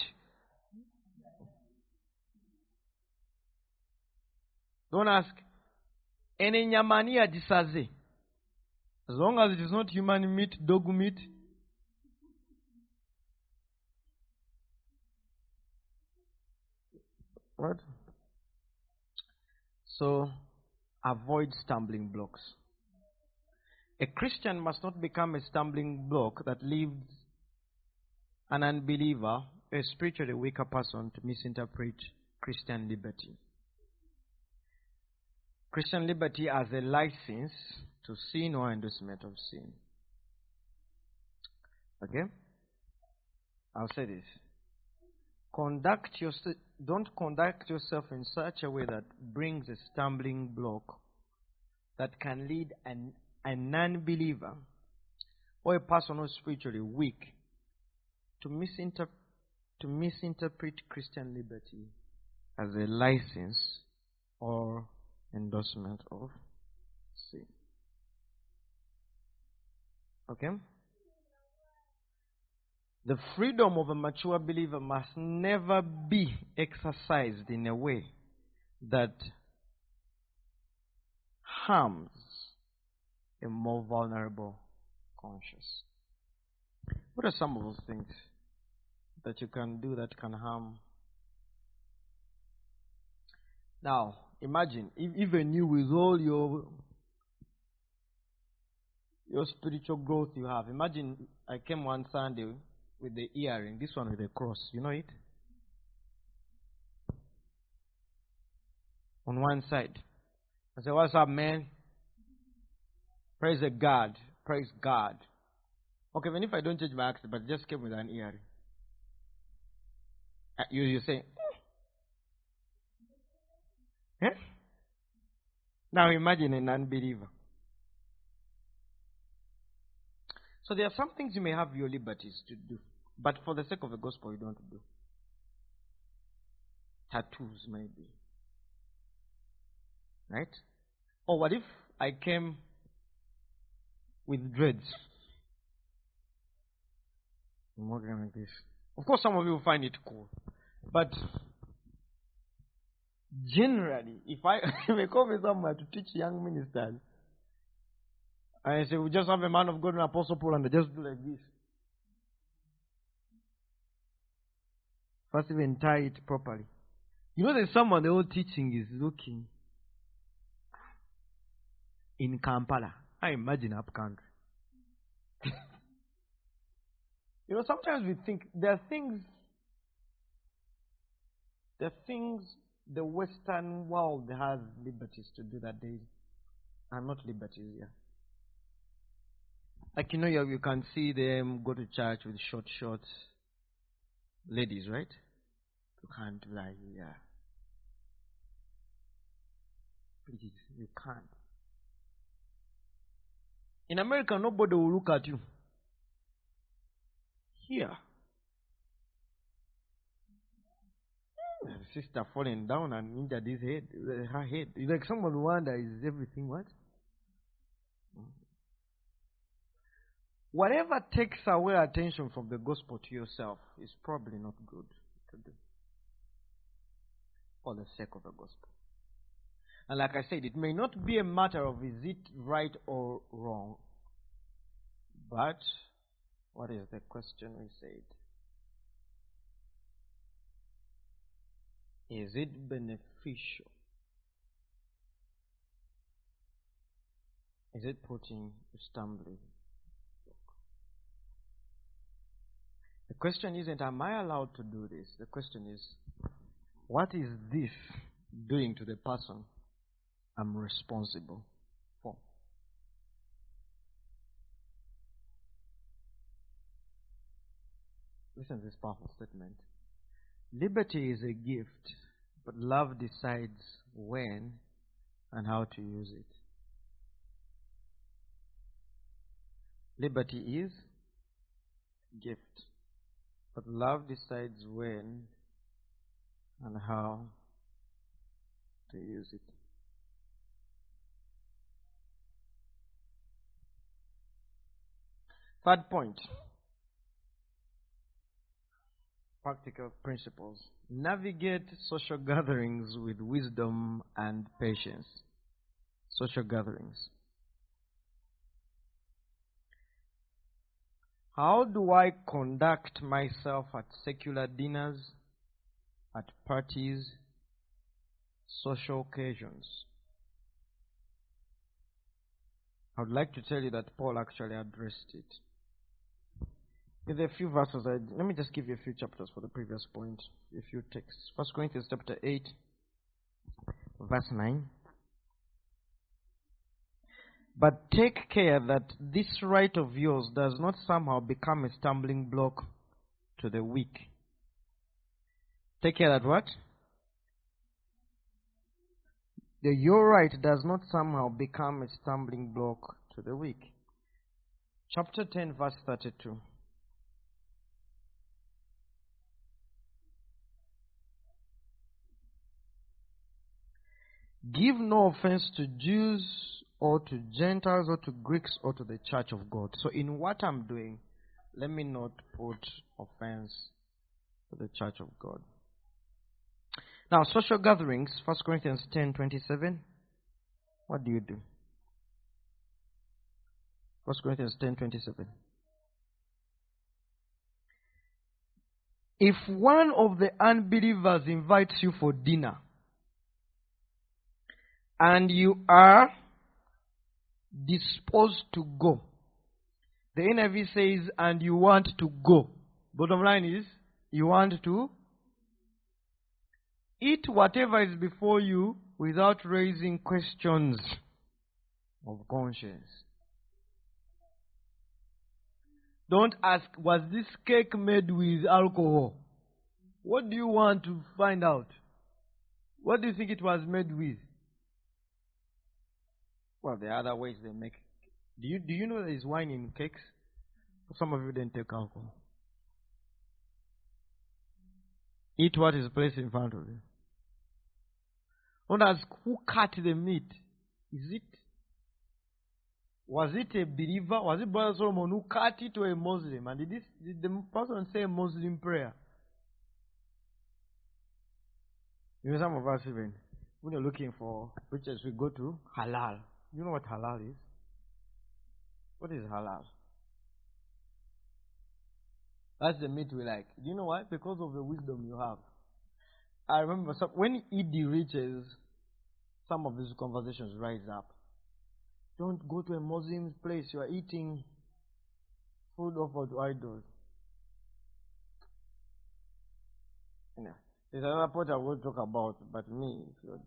Don't ask. Any nyamani ajisaze. As long as it is not human meat, dog meat. What? So, avoid stumbling blocks. A Christian must not become a stumbling block that leaves an unbeliever, a spiritually weaker person, to misinterpret Christian liberty. Christian liberty as a license to sin or endorsement of sin. Okay? I'll say this. Conduct your, don't conduct yourself in such a way that brings a stumbling block that can lead an, a non-believer or a person who is spiritually weak to, misinter- to misinterpret Christian liberty as a license or endorsement of sin. Okay? The freedom of a mature believer must never be exercised in a way that harms a more vulnerable conscience. What are some of those things that you can do that can harm? Now, imagine, if even you with all your your spiritual growth you have, imagine I came one Sunday with the earring, this one with the cross, you know it? On one side. I said, what's up, man? Praise the God. Praise God. Okay, even if I don't change my accent, but just came with an earring. Uh, you, you say, eh? Now imagine an unbeliever. So there are some things you may have your liberties to do, but for the sake of the gospel you don't do. Tattoos maybe. Right? Or what if I came with dreads? I'm walking like this. Of course some of you will find it cool. But generally, if I if I come with somewhere to teach young ministers, I say we just have a man of God and Apostle Paul and they just do like this. First even tie it properly. You know there's someone the whole teaching is looking in Kampala. I imagine up country. You know, sometimes we think there are things there are things the Western world has liberties to do that they are not liberties here. Like, you know, you, you can see them go to church with short shorts. Ladies, right? You can't lie here. Please, you can't. In America, nobody will look at you. Here. The sister falling down and injured his head, her head. It's like someone wonder, is everything what? Whatever takes away attention from the gospel to yourself is probably not good to do. For the sake of the gospel. And like I said, it may not be a matter of is it right or wrong. But what is the question we said? Is it beneficial? Is it putting a stumbling block? The question isn't, am I allowed to do this? The question is, what is this doing to the person I'm responsible for? Listen to this powerful statement. Liberty is a gift, but love decides when and how to use it. Liberty is a gift, but love decides when and how to use it. Third point. Practical principles. Navigate social gatherings with wisdom and patience. Social gatherings. How do I conduct myself at secular dinners, at parties, social occasions? I would like to tell you that Paul actually addressed it. There are a few verses. I, let me just give you a few chapters for the previous point, a few texts. First Corinthians chapter eight, verse nine. But take care that this right of yours does not somehow become a stumbling block to the weak. Take care that what? The your right does not somehow become a stumbling block to the weak. Chapter ten, verse thirty-two. Give no offense to Jews or to Gentiles or to Greeks or to the church of God. So in what I'm doing, let me not put offense to the church of God. Now, social gatherings, First Corinthians ten twenty-seven. What do you do? First Corinthians ten twenty-seven. If one of the unbelievers invites you for dinner, and you are disposed to go, the N I V says, and you want to go. Bottom line is, you want to eat whatever is before you without raising questions of conscience. Don't ask, was this cake made with alcohol? What do you want to find out? What do you think it was made with? Well, there are other ways they make. Do you do you know there is wine in cakes? Some of you didn't take alcohol. Eat what is placed in front of you. Don't ask who cut the meat. Is it? Was it a believer? Was it Brother Solomon who cut it or a Muslim? And did, this, did the person say a Muslim prayer? You know, some of us even, when you're looking for preachers, we go to halal. You know what halal is? What is halal? That's the meat we like. Do you know why? Because of the wisdom you have. I remember some, when Edie reaches, some of these conversations rise up. Don't go to a Muslim place. You are eating food offered to idols. Yeah. There's another point I will talk about, but me, if you're,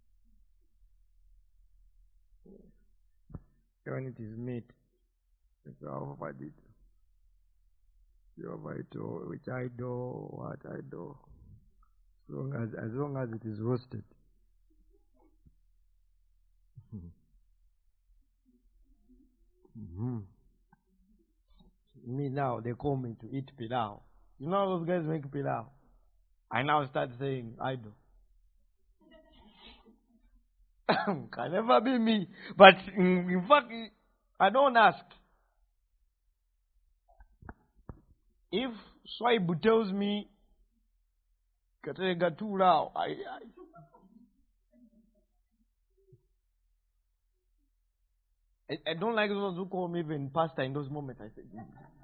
when it is meat, it's offered it. You offer it to which idol, what idol, as long as, as long as it is roasted. Mm-hmm. Me now, they call me to eat pilau. You know how those guys make pilau? I now start saying idol. Can never be me. But in, in fact, I don't ask. If Swaibu tells me, Katerega too loud, I, I I, I don't like those who call me even pastor in those moments. I say,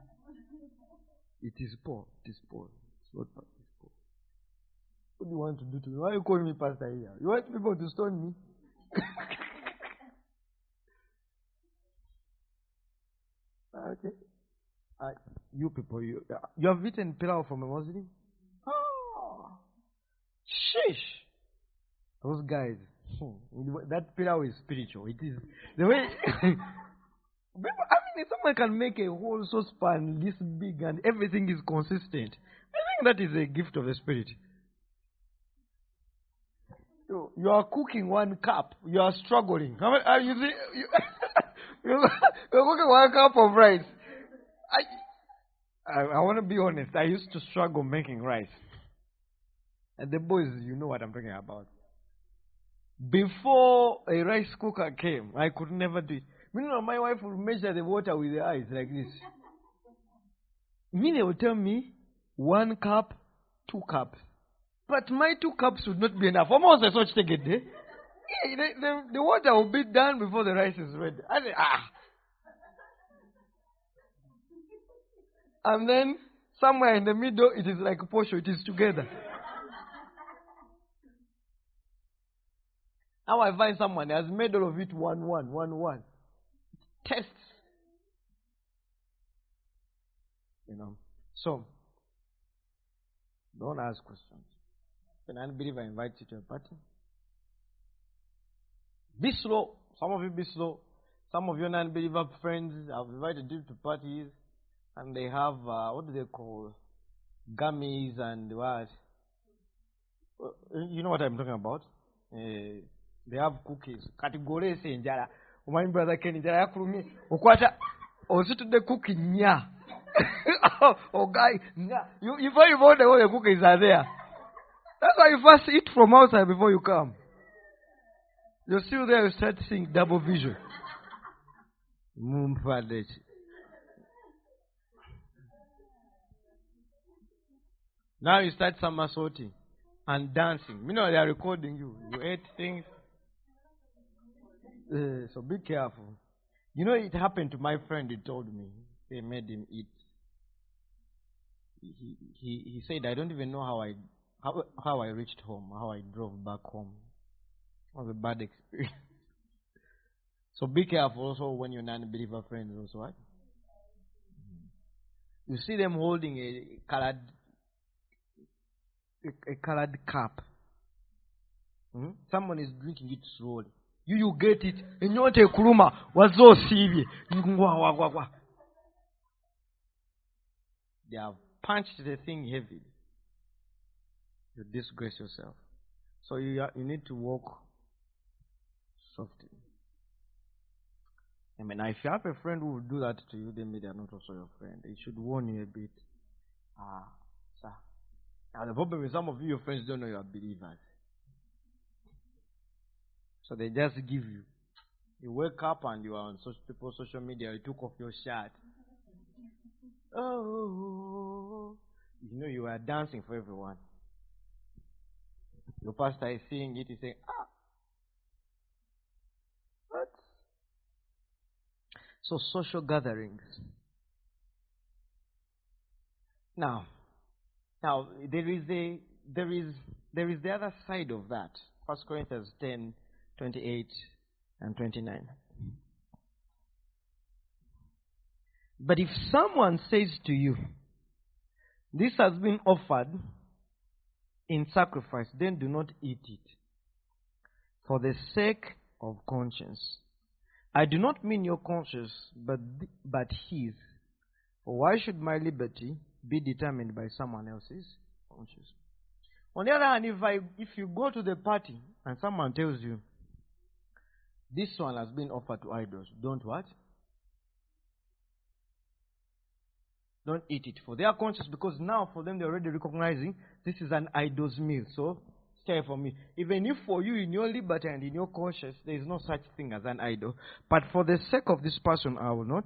it is Paul. It is Paul. It's not Paul. It's Paul. What do you want to do to me? Why are you calling me pastor here? You want people to stone me? Okay. Uh, you people, you uh, you have eaten pilau from a Muslim? Oh, sheesh. Those guys, hmm, that pilau is spiritual. It is the way. I mean, if someone can make a whole saucepan this big and everything is consistent, I think that is a gift of the Spirit. You, you are cooking one cup. You are struggling. How many, uh, you see, you, you're cooking one cup of rice. I, I, I want to be honest. I used to struggle making rice. And the boys, you know what I'm talking about. Before a rice cooker came, I could never do it. Meanwhile, my wife would measure the water with her eyes like this. Me, they would tell me one cup, two cups. But my two cups would not be enough. Almost a such take it. Eh? Yeah, the, the, the water will be done before the rice is ready. I say, ah. And then somewhere in the middle, it is like a portion. It is together. Now I find someone that has made all of it one, one, one, one. Tests. You know. So, don't ask questions. An unbeliever invites you to a party. Be slow. Some of you be slow. Some of your non-believer friends have invited you to parties, and they have uh, what do they call gummies and what? You know what I'm talking about? Uh, they have cookies. Categories in jara. My brother Kenny jara yakulumi. Okwata ositude cookie nya. Oh guy, nya. You you find all the all the cookies are there. That's why you first eat from outside before you come. You're still there, you start seeing double vision. Now you start somersaulting and dancing. You know they are recording you. You ate things. Uh, so be careful. You know it happened to my friend, he told me. They made him eat. He, he, he said, I don't even know how I how, how I reached home, how I drove back home. It was a bad experience. So be careful also when your non-believer friends also, right? You see them holding a colored a, a colored cup. Hmm? Someone is drinking it slowly. You you get it. Enyote kuruma wazo sivye. They have punched the thing heavy. You disgrace yourself. So you you need to walk softly. I mean, if you have a friend who will do that to you, then maybe they are not also your friend. They should warn you a bit. Ah, sir. Now the problem is some of you, your friends don't know you are believers. So they just give you. You wake up and you are on social people's social media, you took off your shirt. Oh, you know you are dancing for everyone. Your pastor is seeing it, he's saying, ah, what? So social gatherings. Now, now there is a there is there is the other side of that. First Corinthians ten, twenty-eight and twenty-nine. But if someone says to you, this has been offered in sacrifice, then do not eat it, for the sake of conscience. I do not mean your conscience, but but his. For why should my liberty be determined by someone else's conscience? On the other hand, if I if you go to the party and someone tells you, this one has been offered to idols, don't what? Don't eat it for their conscience, because now for them they're already recognizing this is an idol's meal. So stay for me. Even if for you in your liberty and in your conscience there is no such thing as an idol, but for the sake of this person I will not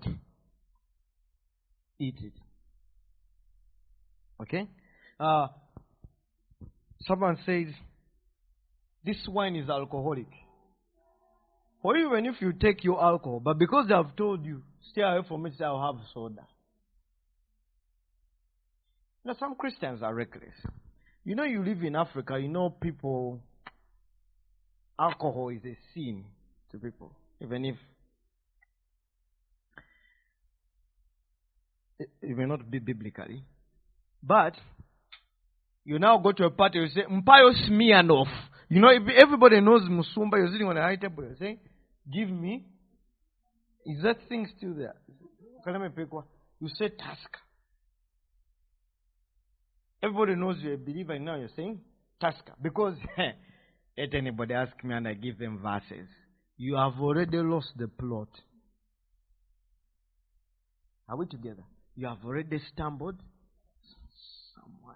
eat it. Okay? Uh, someone says this wine is alcoholic. Or even if you take your alcohol, but because they have told you, stay away from it, I'll have soda. Now, some Christians are reckless. You know, you live in Africa, you know, people, alcohol is a sin to people, even if it, it may not be biblically. But you now go to a party, you say, Mpayo Smirnoff. You know, if everybody knows Musumba, you're sitting on a high table, you say, give me. Is that thing still there? You say Tusker. Everybody knows you're a believer, and now you're saying Tusker. Because let anybody ask me and I give them verses. You have already lost the plot. Are we together? You have already stumbled someone.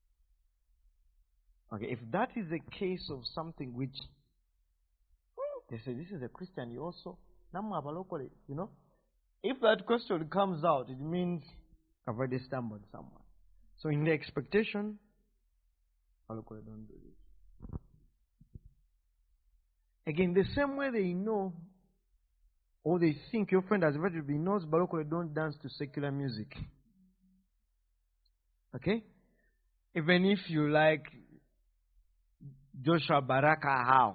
Okay, if that is the case of something which they say this is a Christian, you also, you know, if that question comes out, it means I've already stumbled someone. So in the expectation, don't do it. Again, the same way they know or they think your friend has already been knows, Balokole don't dance to secular music. Okay? Even if you like Joshua Baraka how?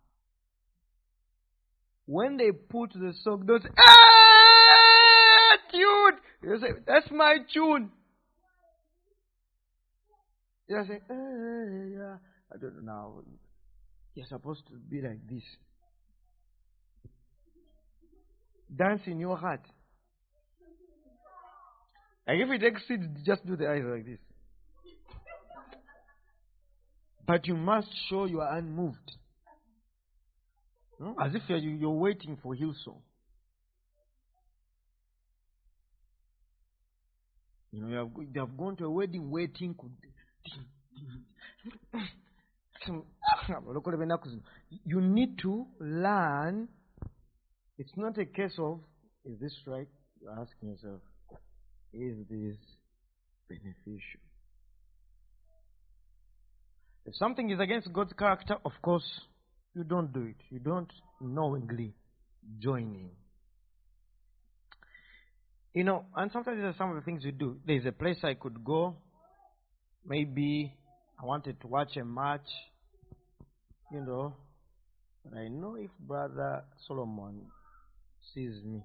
When they put the song, don't say, ah, tune! You say, that's my tune. You say, eh, yeah. I don't know. You're supposed to be like this. Dance in your heart. Like if it exceeds, just do the eyes like this. But you must show you are unmoved. Hmm? As if you're, you're waiting for Hillsong. You know, you have, you have gone to a wedding waiting. You need to learn. It's not a case of, is this right? You're asking yourself, is this beneficial? If something is against God's character, of course, you don't do it. You don't knowingly join in. You know, and sometimes there are some of the things you do. There's a place I could go. Maybe I wanted to watch a match, you know. But I know if Brother Solomon sees me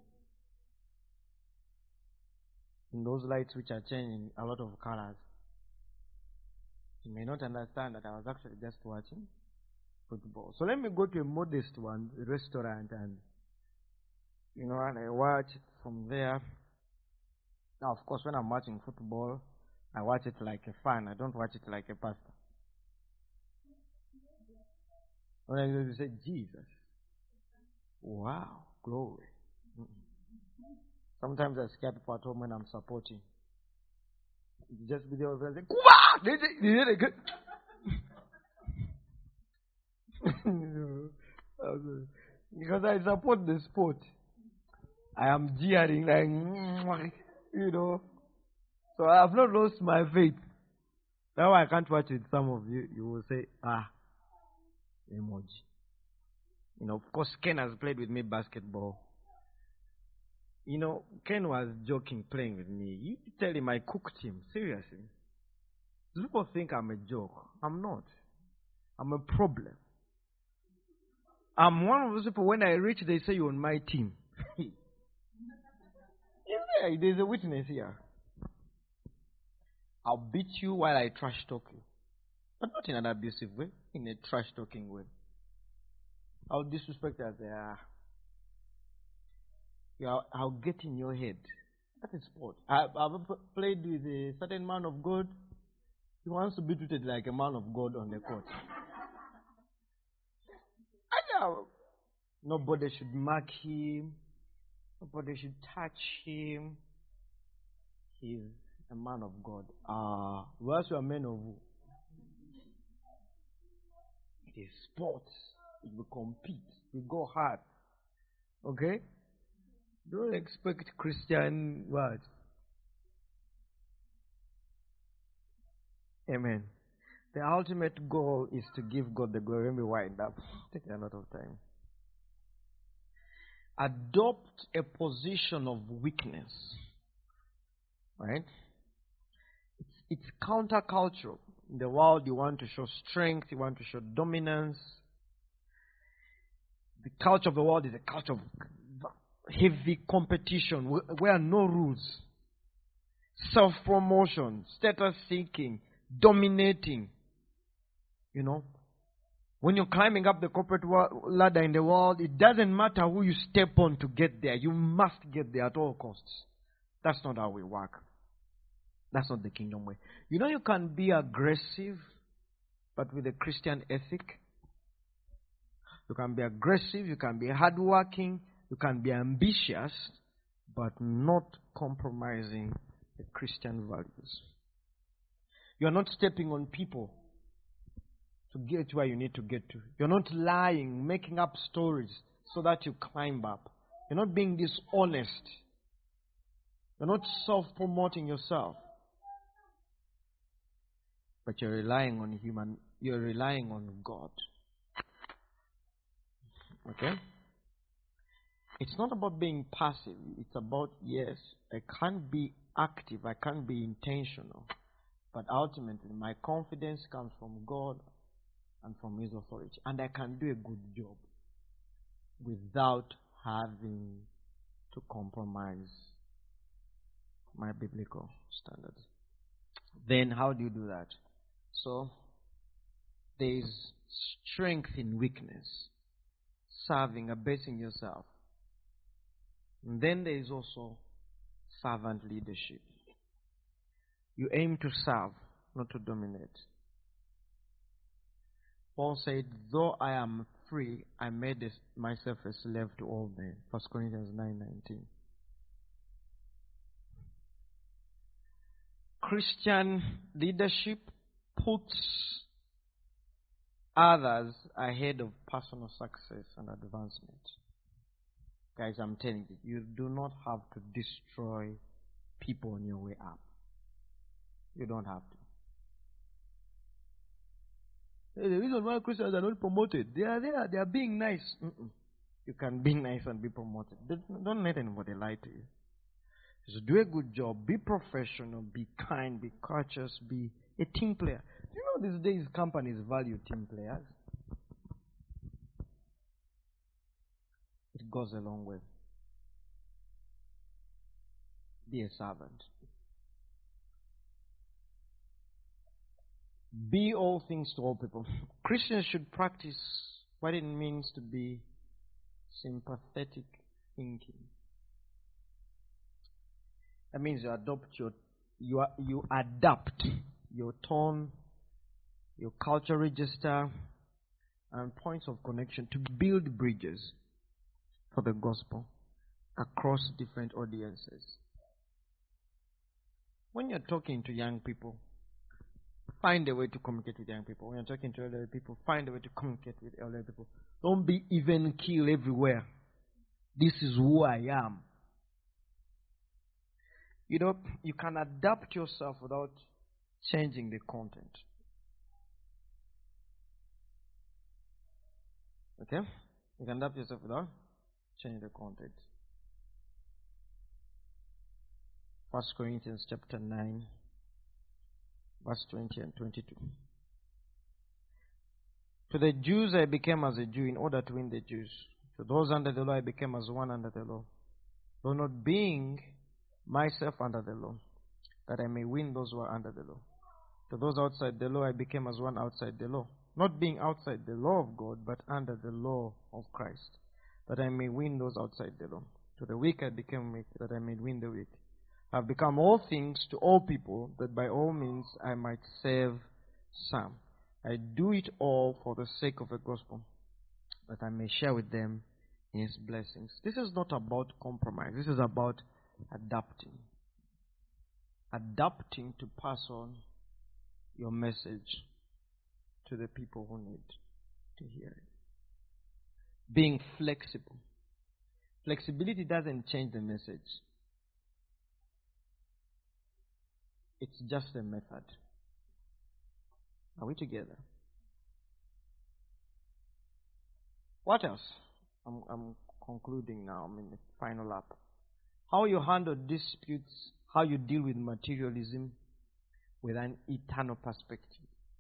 in those lights which are changing a lot of colors, he may not understand that I was actually just watching football. So let me go to a modest one, a restaurant, and, you know, and I watch it from there. Now, of course, when I'm watching football, I watch it like a fan. I don't watch it like a pastor. When I say, Jesus, wow, glory. Mm-mm. Sometimes I scare people at home when I'm supporting. Just be there and say, Kuba! Because I support the sport. I am jeering like, you know. So I have not lost my faith. Now I can't watch with some of you. You will say, ah, emoji. You know, of course, Ken has played with me basketball. You know, Ken was joking, playing with me. You tell him I cooked him. Seriously. People think I'm a joke. I'm not. I'm a problem. I'm one of those people, when I reach, they say you're on my team. Yeah, there's a witness here. I'll beat you while I trash talk you. But not in an abusive way, in a trash talking way. I'll disrespect as they are. Yeah, I'll get in your head. That is sport. I, I've played with a certain man of God. He wants to be treated like a man of God on the court. I know. Nobody should mark him. Nobody should touch him. He's a man of God. Ah, uh, we also are men of who? It is sports. We compete. We go hard. Okay? Don't expect Christian what? Amen. The ultimate goal is to give God the glory. Let me wind up. Take a lot of time. adopt a position of weakness. Right? It's, it's countercultural. In the world, you want to show strength, you want to show dominance. The culture of the world is a culture of heavy competition where no rules, self-promotion, status-seeking, dominating. You know, when you're climbing up the corporate ladder in the world, it doesn't matter who you step on to get there. You must get there at all costs. That's not how we work. That's not the kingdom way. You know, you can be aggressive, but with a Christian ethic. You can be aggressive, you can be hardworking, you can be ambitious, but not compromising the Christian values. You are not stepping on people to get where you need to get to. You're not lying, making up stories so that you climb up. You're not being dishonest. You're not self-promoting yourself. But you're relying on human, you're relying on God. Okay? It's not about being passive. It's about, yes, I can't be active, I can't be intentional. But ultimately, my confidence comes from God and from His authority. And I can do a good job without having to compromise my biblical standards. Then how do you do that? So, there is strength in weakness. Serving, abasing yourself. And then there is also servant leadership. You aim to serve, not to dominate. Paul said, though I am free, I made this, myself a slave to all men. First Corinthians nine nineteen. Christian leadership puts others ahead of personal success and advancement. Guys, I'm telling you, you do not have to destroy people on your way up. You don't have to. Hey, the reason why Christians are not promoted, they are there, they are being nice. Mm-mm. You can be nice and be promoted. Don't let anybody lie to you. So do a good job, be professional, be kind, be courteous, be a team player. You know, these days companies value team players. It goes a long way. Be a servant. Be all things to all people. Christians should practice what it means to be sympathetic thinking. That means you adopt your you are, you adapt your tone, your culture register, and points of connection to build bridges for the gospel across different audiences. When you're talking to young people, find a way to communicate with young people. When you're talking to elderly people, find a way to communicate with elderly people. Don't be even keel everywhere. This is who I am. You know, you can adapt yourself without changing the content. Okay? You can adapt yourself without changing the content. First Corinthians chapter nine, verse twenty and twenty-two. To the Jews I became as a Jew in order to win the Jews. To those under the law I became as one under the law, though not being myself under the law, that I may win those who are under the law. To those outside the law I became as one outside the law, not being outside the law of God, but under the law of Christ, that I may win those outside the law. To the weak I became weak, that I may win the weak. I have become all things to all people, that by all means I might save some. I do it all for the sake of the gospel, that I may share with them in His blessings. This is not about compromise. This is about adapting. Adapting to pass on your message to the people who need to hear it. Being flexible. Flexibility doesn't change the message. It's just a method. Are we together? What else? I'm, I'm concluding now, I mean, the final lap. How you handle disputes, how you deal with materialism with an eternal perspective.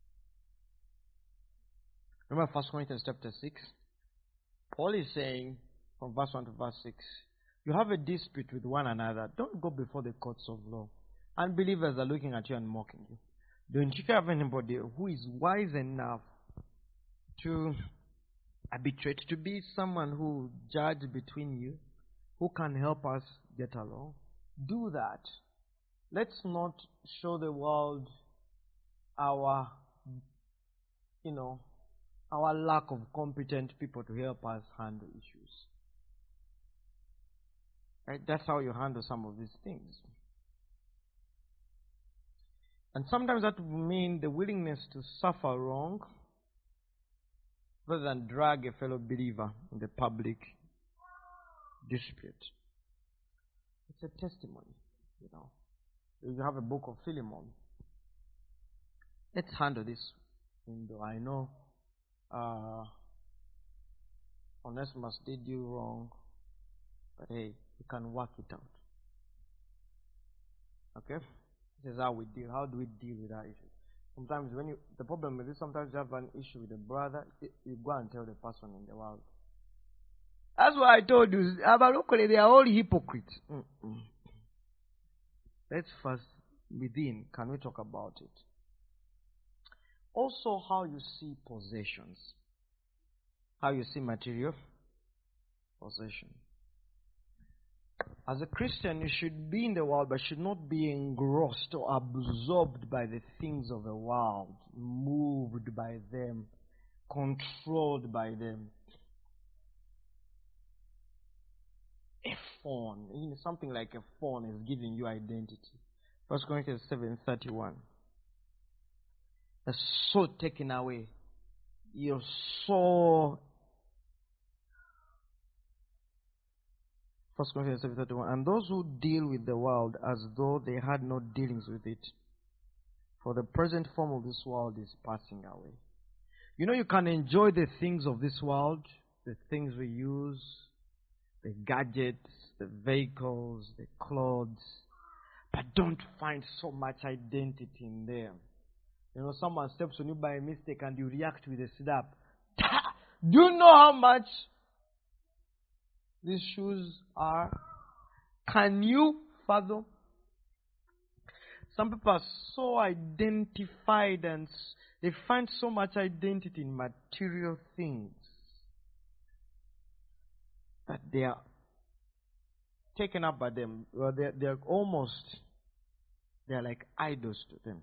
Remember First Corinthians chapter six? Paul is saying, from verse one to verse six, you have a dispute with one another. Don't go before the courts of law. Unbelievers are looking at you and mocking you. Don't you have anybody who is wise enough to arbitrate, to be someone who judge between you, who can help us get along? Do that. Let's not show the world our, you know, our lack of competent people to help us handle issues. Right? That's how you handle some of these things. And sometimes that will mean the willingness to suffer wrong rather than drag a fellow believer in the public dispute. It's a testimony, you know. You have a book of Philemon. Let's handle this. Even though I know uh, Onesimus did you wrong, but hey, we can work it out. Okay? This is how we deal. How do we deal with our issues? Sometimes when you, the problem is this, sometimes you have an issue with a brother, you go and tell the person in the world. That's what I told you. Abalokole, they are all hypocrites. Mm-mm. Let's first, within, can we talk about it? Also, how you see possessions. How you see material possession. As a Christian, you should be in the world, but should not be engrossed or absorbed by the things of the world, moved by them, controlled by them. A phone, you know, something like a phone is giving you identity. First Corinthians seven thirty-one. That's so taken away. You're so. First Corinthians seven thirty-one. And those who deal with the world as though they had no dealings with it, for the present form of this world is passing away. You know, you can enjoy the things of this world, the things we use, the gadgets, the vehicles, the clothes, but don't find so much identity in them. You know, someone steps on you by mistake and you react with a slap. Do you know how much these shoes are? Can you fathom? Some people are so identified and they find so much identity in material things that they are taken up by them. Well, they're, they're almost, they're like idols to them.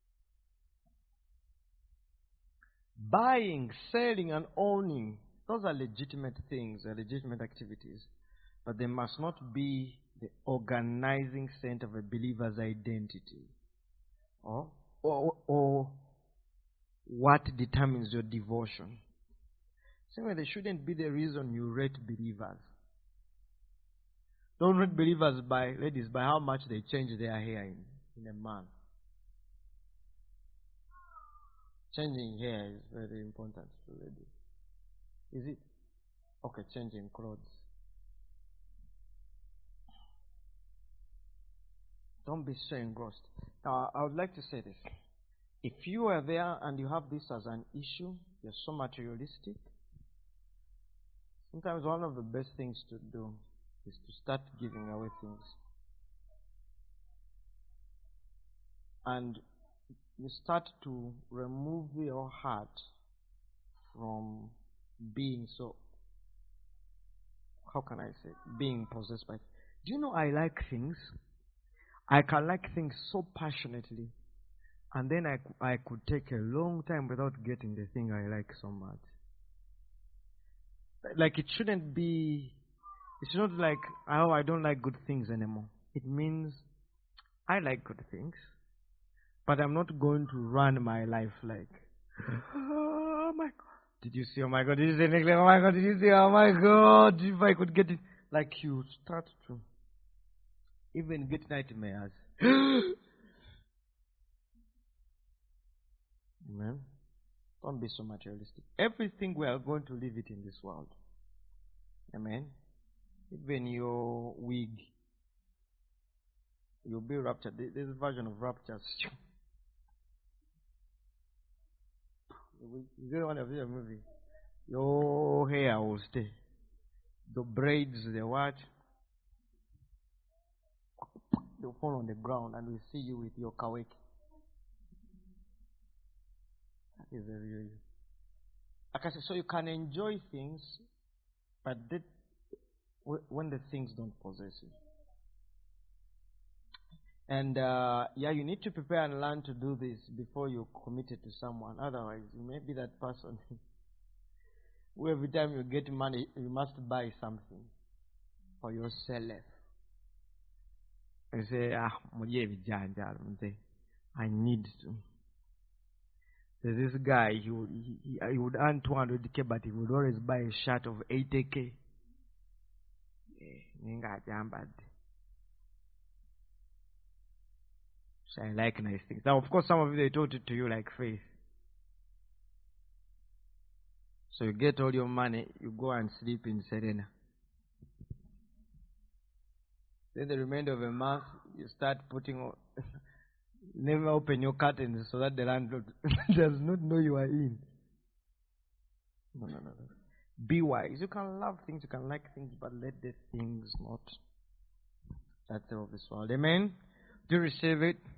Buying, selling, and owning, those are legitimate things, are legitimate activities. But they must not be the organizing center of a believer's identity. Or, or, or what determines your devotion. Same way, they shouldn't be the reason you rate believers. Don't rate believers by, ladies, by how much they change their hair in, in a month. Changing hair is very important to ladies. Is it? Okay, changing clothes. Don't be so engrossed. Now, I would like to say this. If you are there and you have this as an issue, you're so materialistic, sometimes one of the best things to do is to start giving away things. And you start to remove your heart from being so, how can I say, being possessed by. Do you know I like things? I can like things so passionately, and then I, I could take a long time without getting the thing I like so much. Like, it shouldn't be, it's not like, oh, I don't like good things anymore. It means I like good things, but I'm not going to run my life like, oh my God. Did you see? Oh my God. Did you see? Oh my God. Did you see? Oh my God. If I could get it. Like, you start to even get nightmares. Amen. Don't be so materialistic. Everything we are going to leave it in this world. Amen. Even your wig, you'll be raptured. There's a version of rapture. You don't want to see a movie. Your hair will stay. The braids, the what? They'll fall on the ground and we see you with your kaweki. That is the real you. Like I said, so you can enjoy things, but that, when the things don't possess you. And uh, yeah, you need to prepare and learn to do this before you commit it to someone. Otherwise, you may be that person who every time you get money, you must buy something for yourself. You say, ah, I need to. There's this guy, he would, he, he would earn two hundred K, but he would always buy a shirt of eighty K. So I like nice things. Now, of course, some of you, they taught it to you like faith. So you get all your money, you go and sleep in Serena. Then the remainder of a month, you start putting on, never open your curtains so that the landlord does not know you are in. No, no, no, no. Be wise. You can love things, you can like things, but let the things not. That's of this world. Amen? Do you receive it?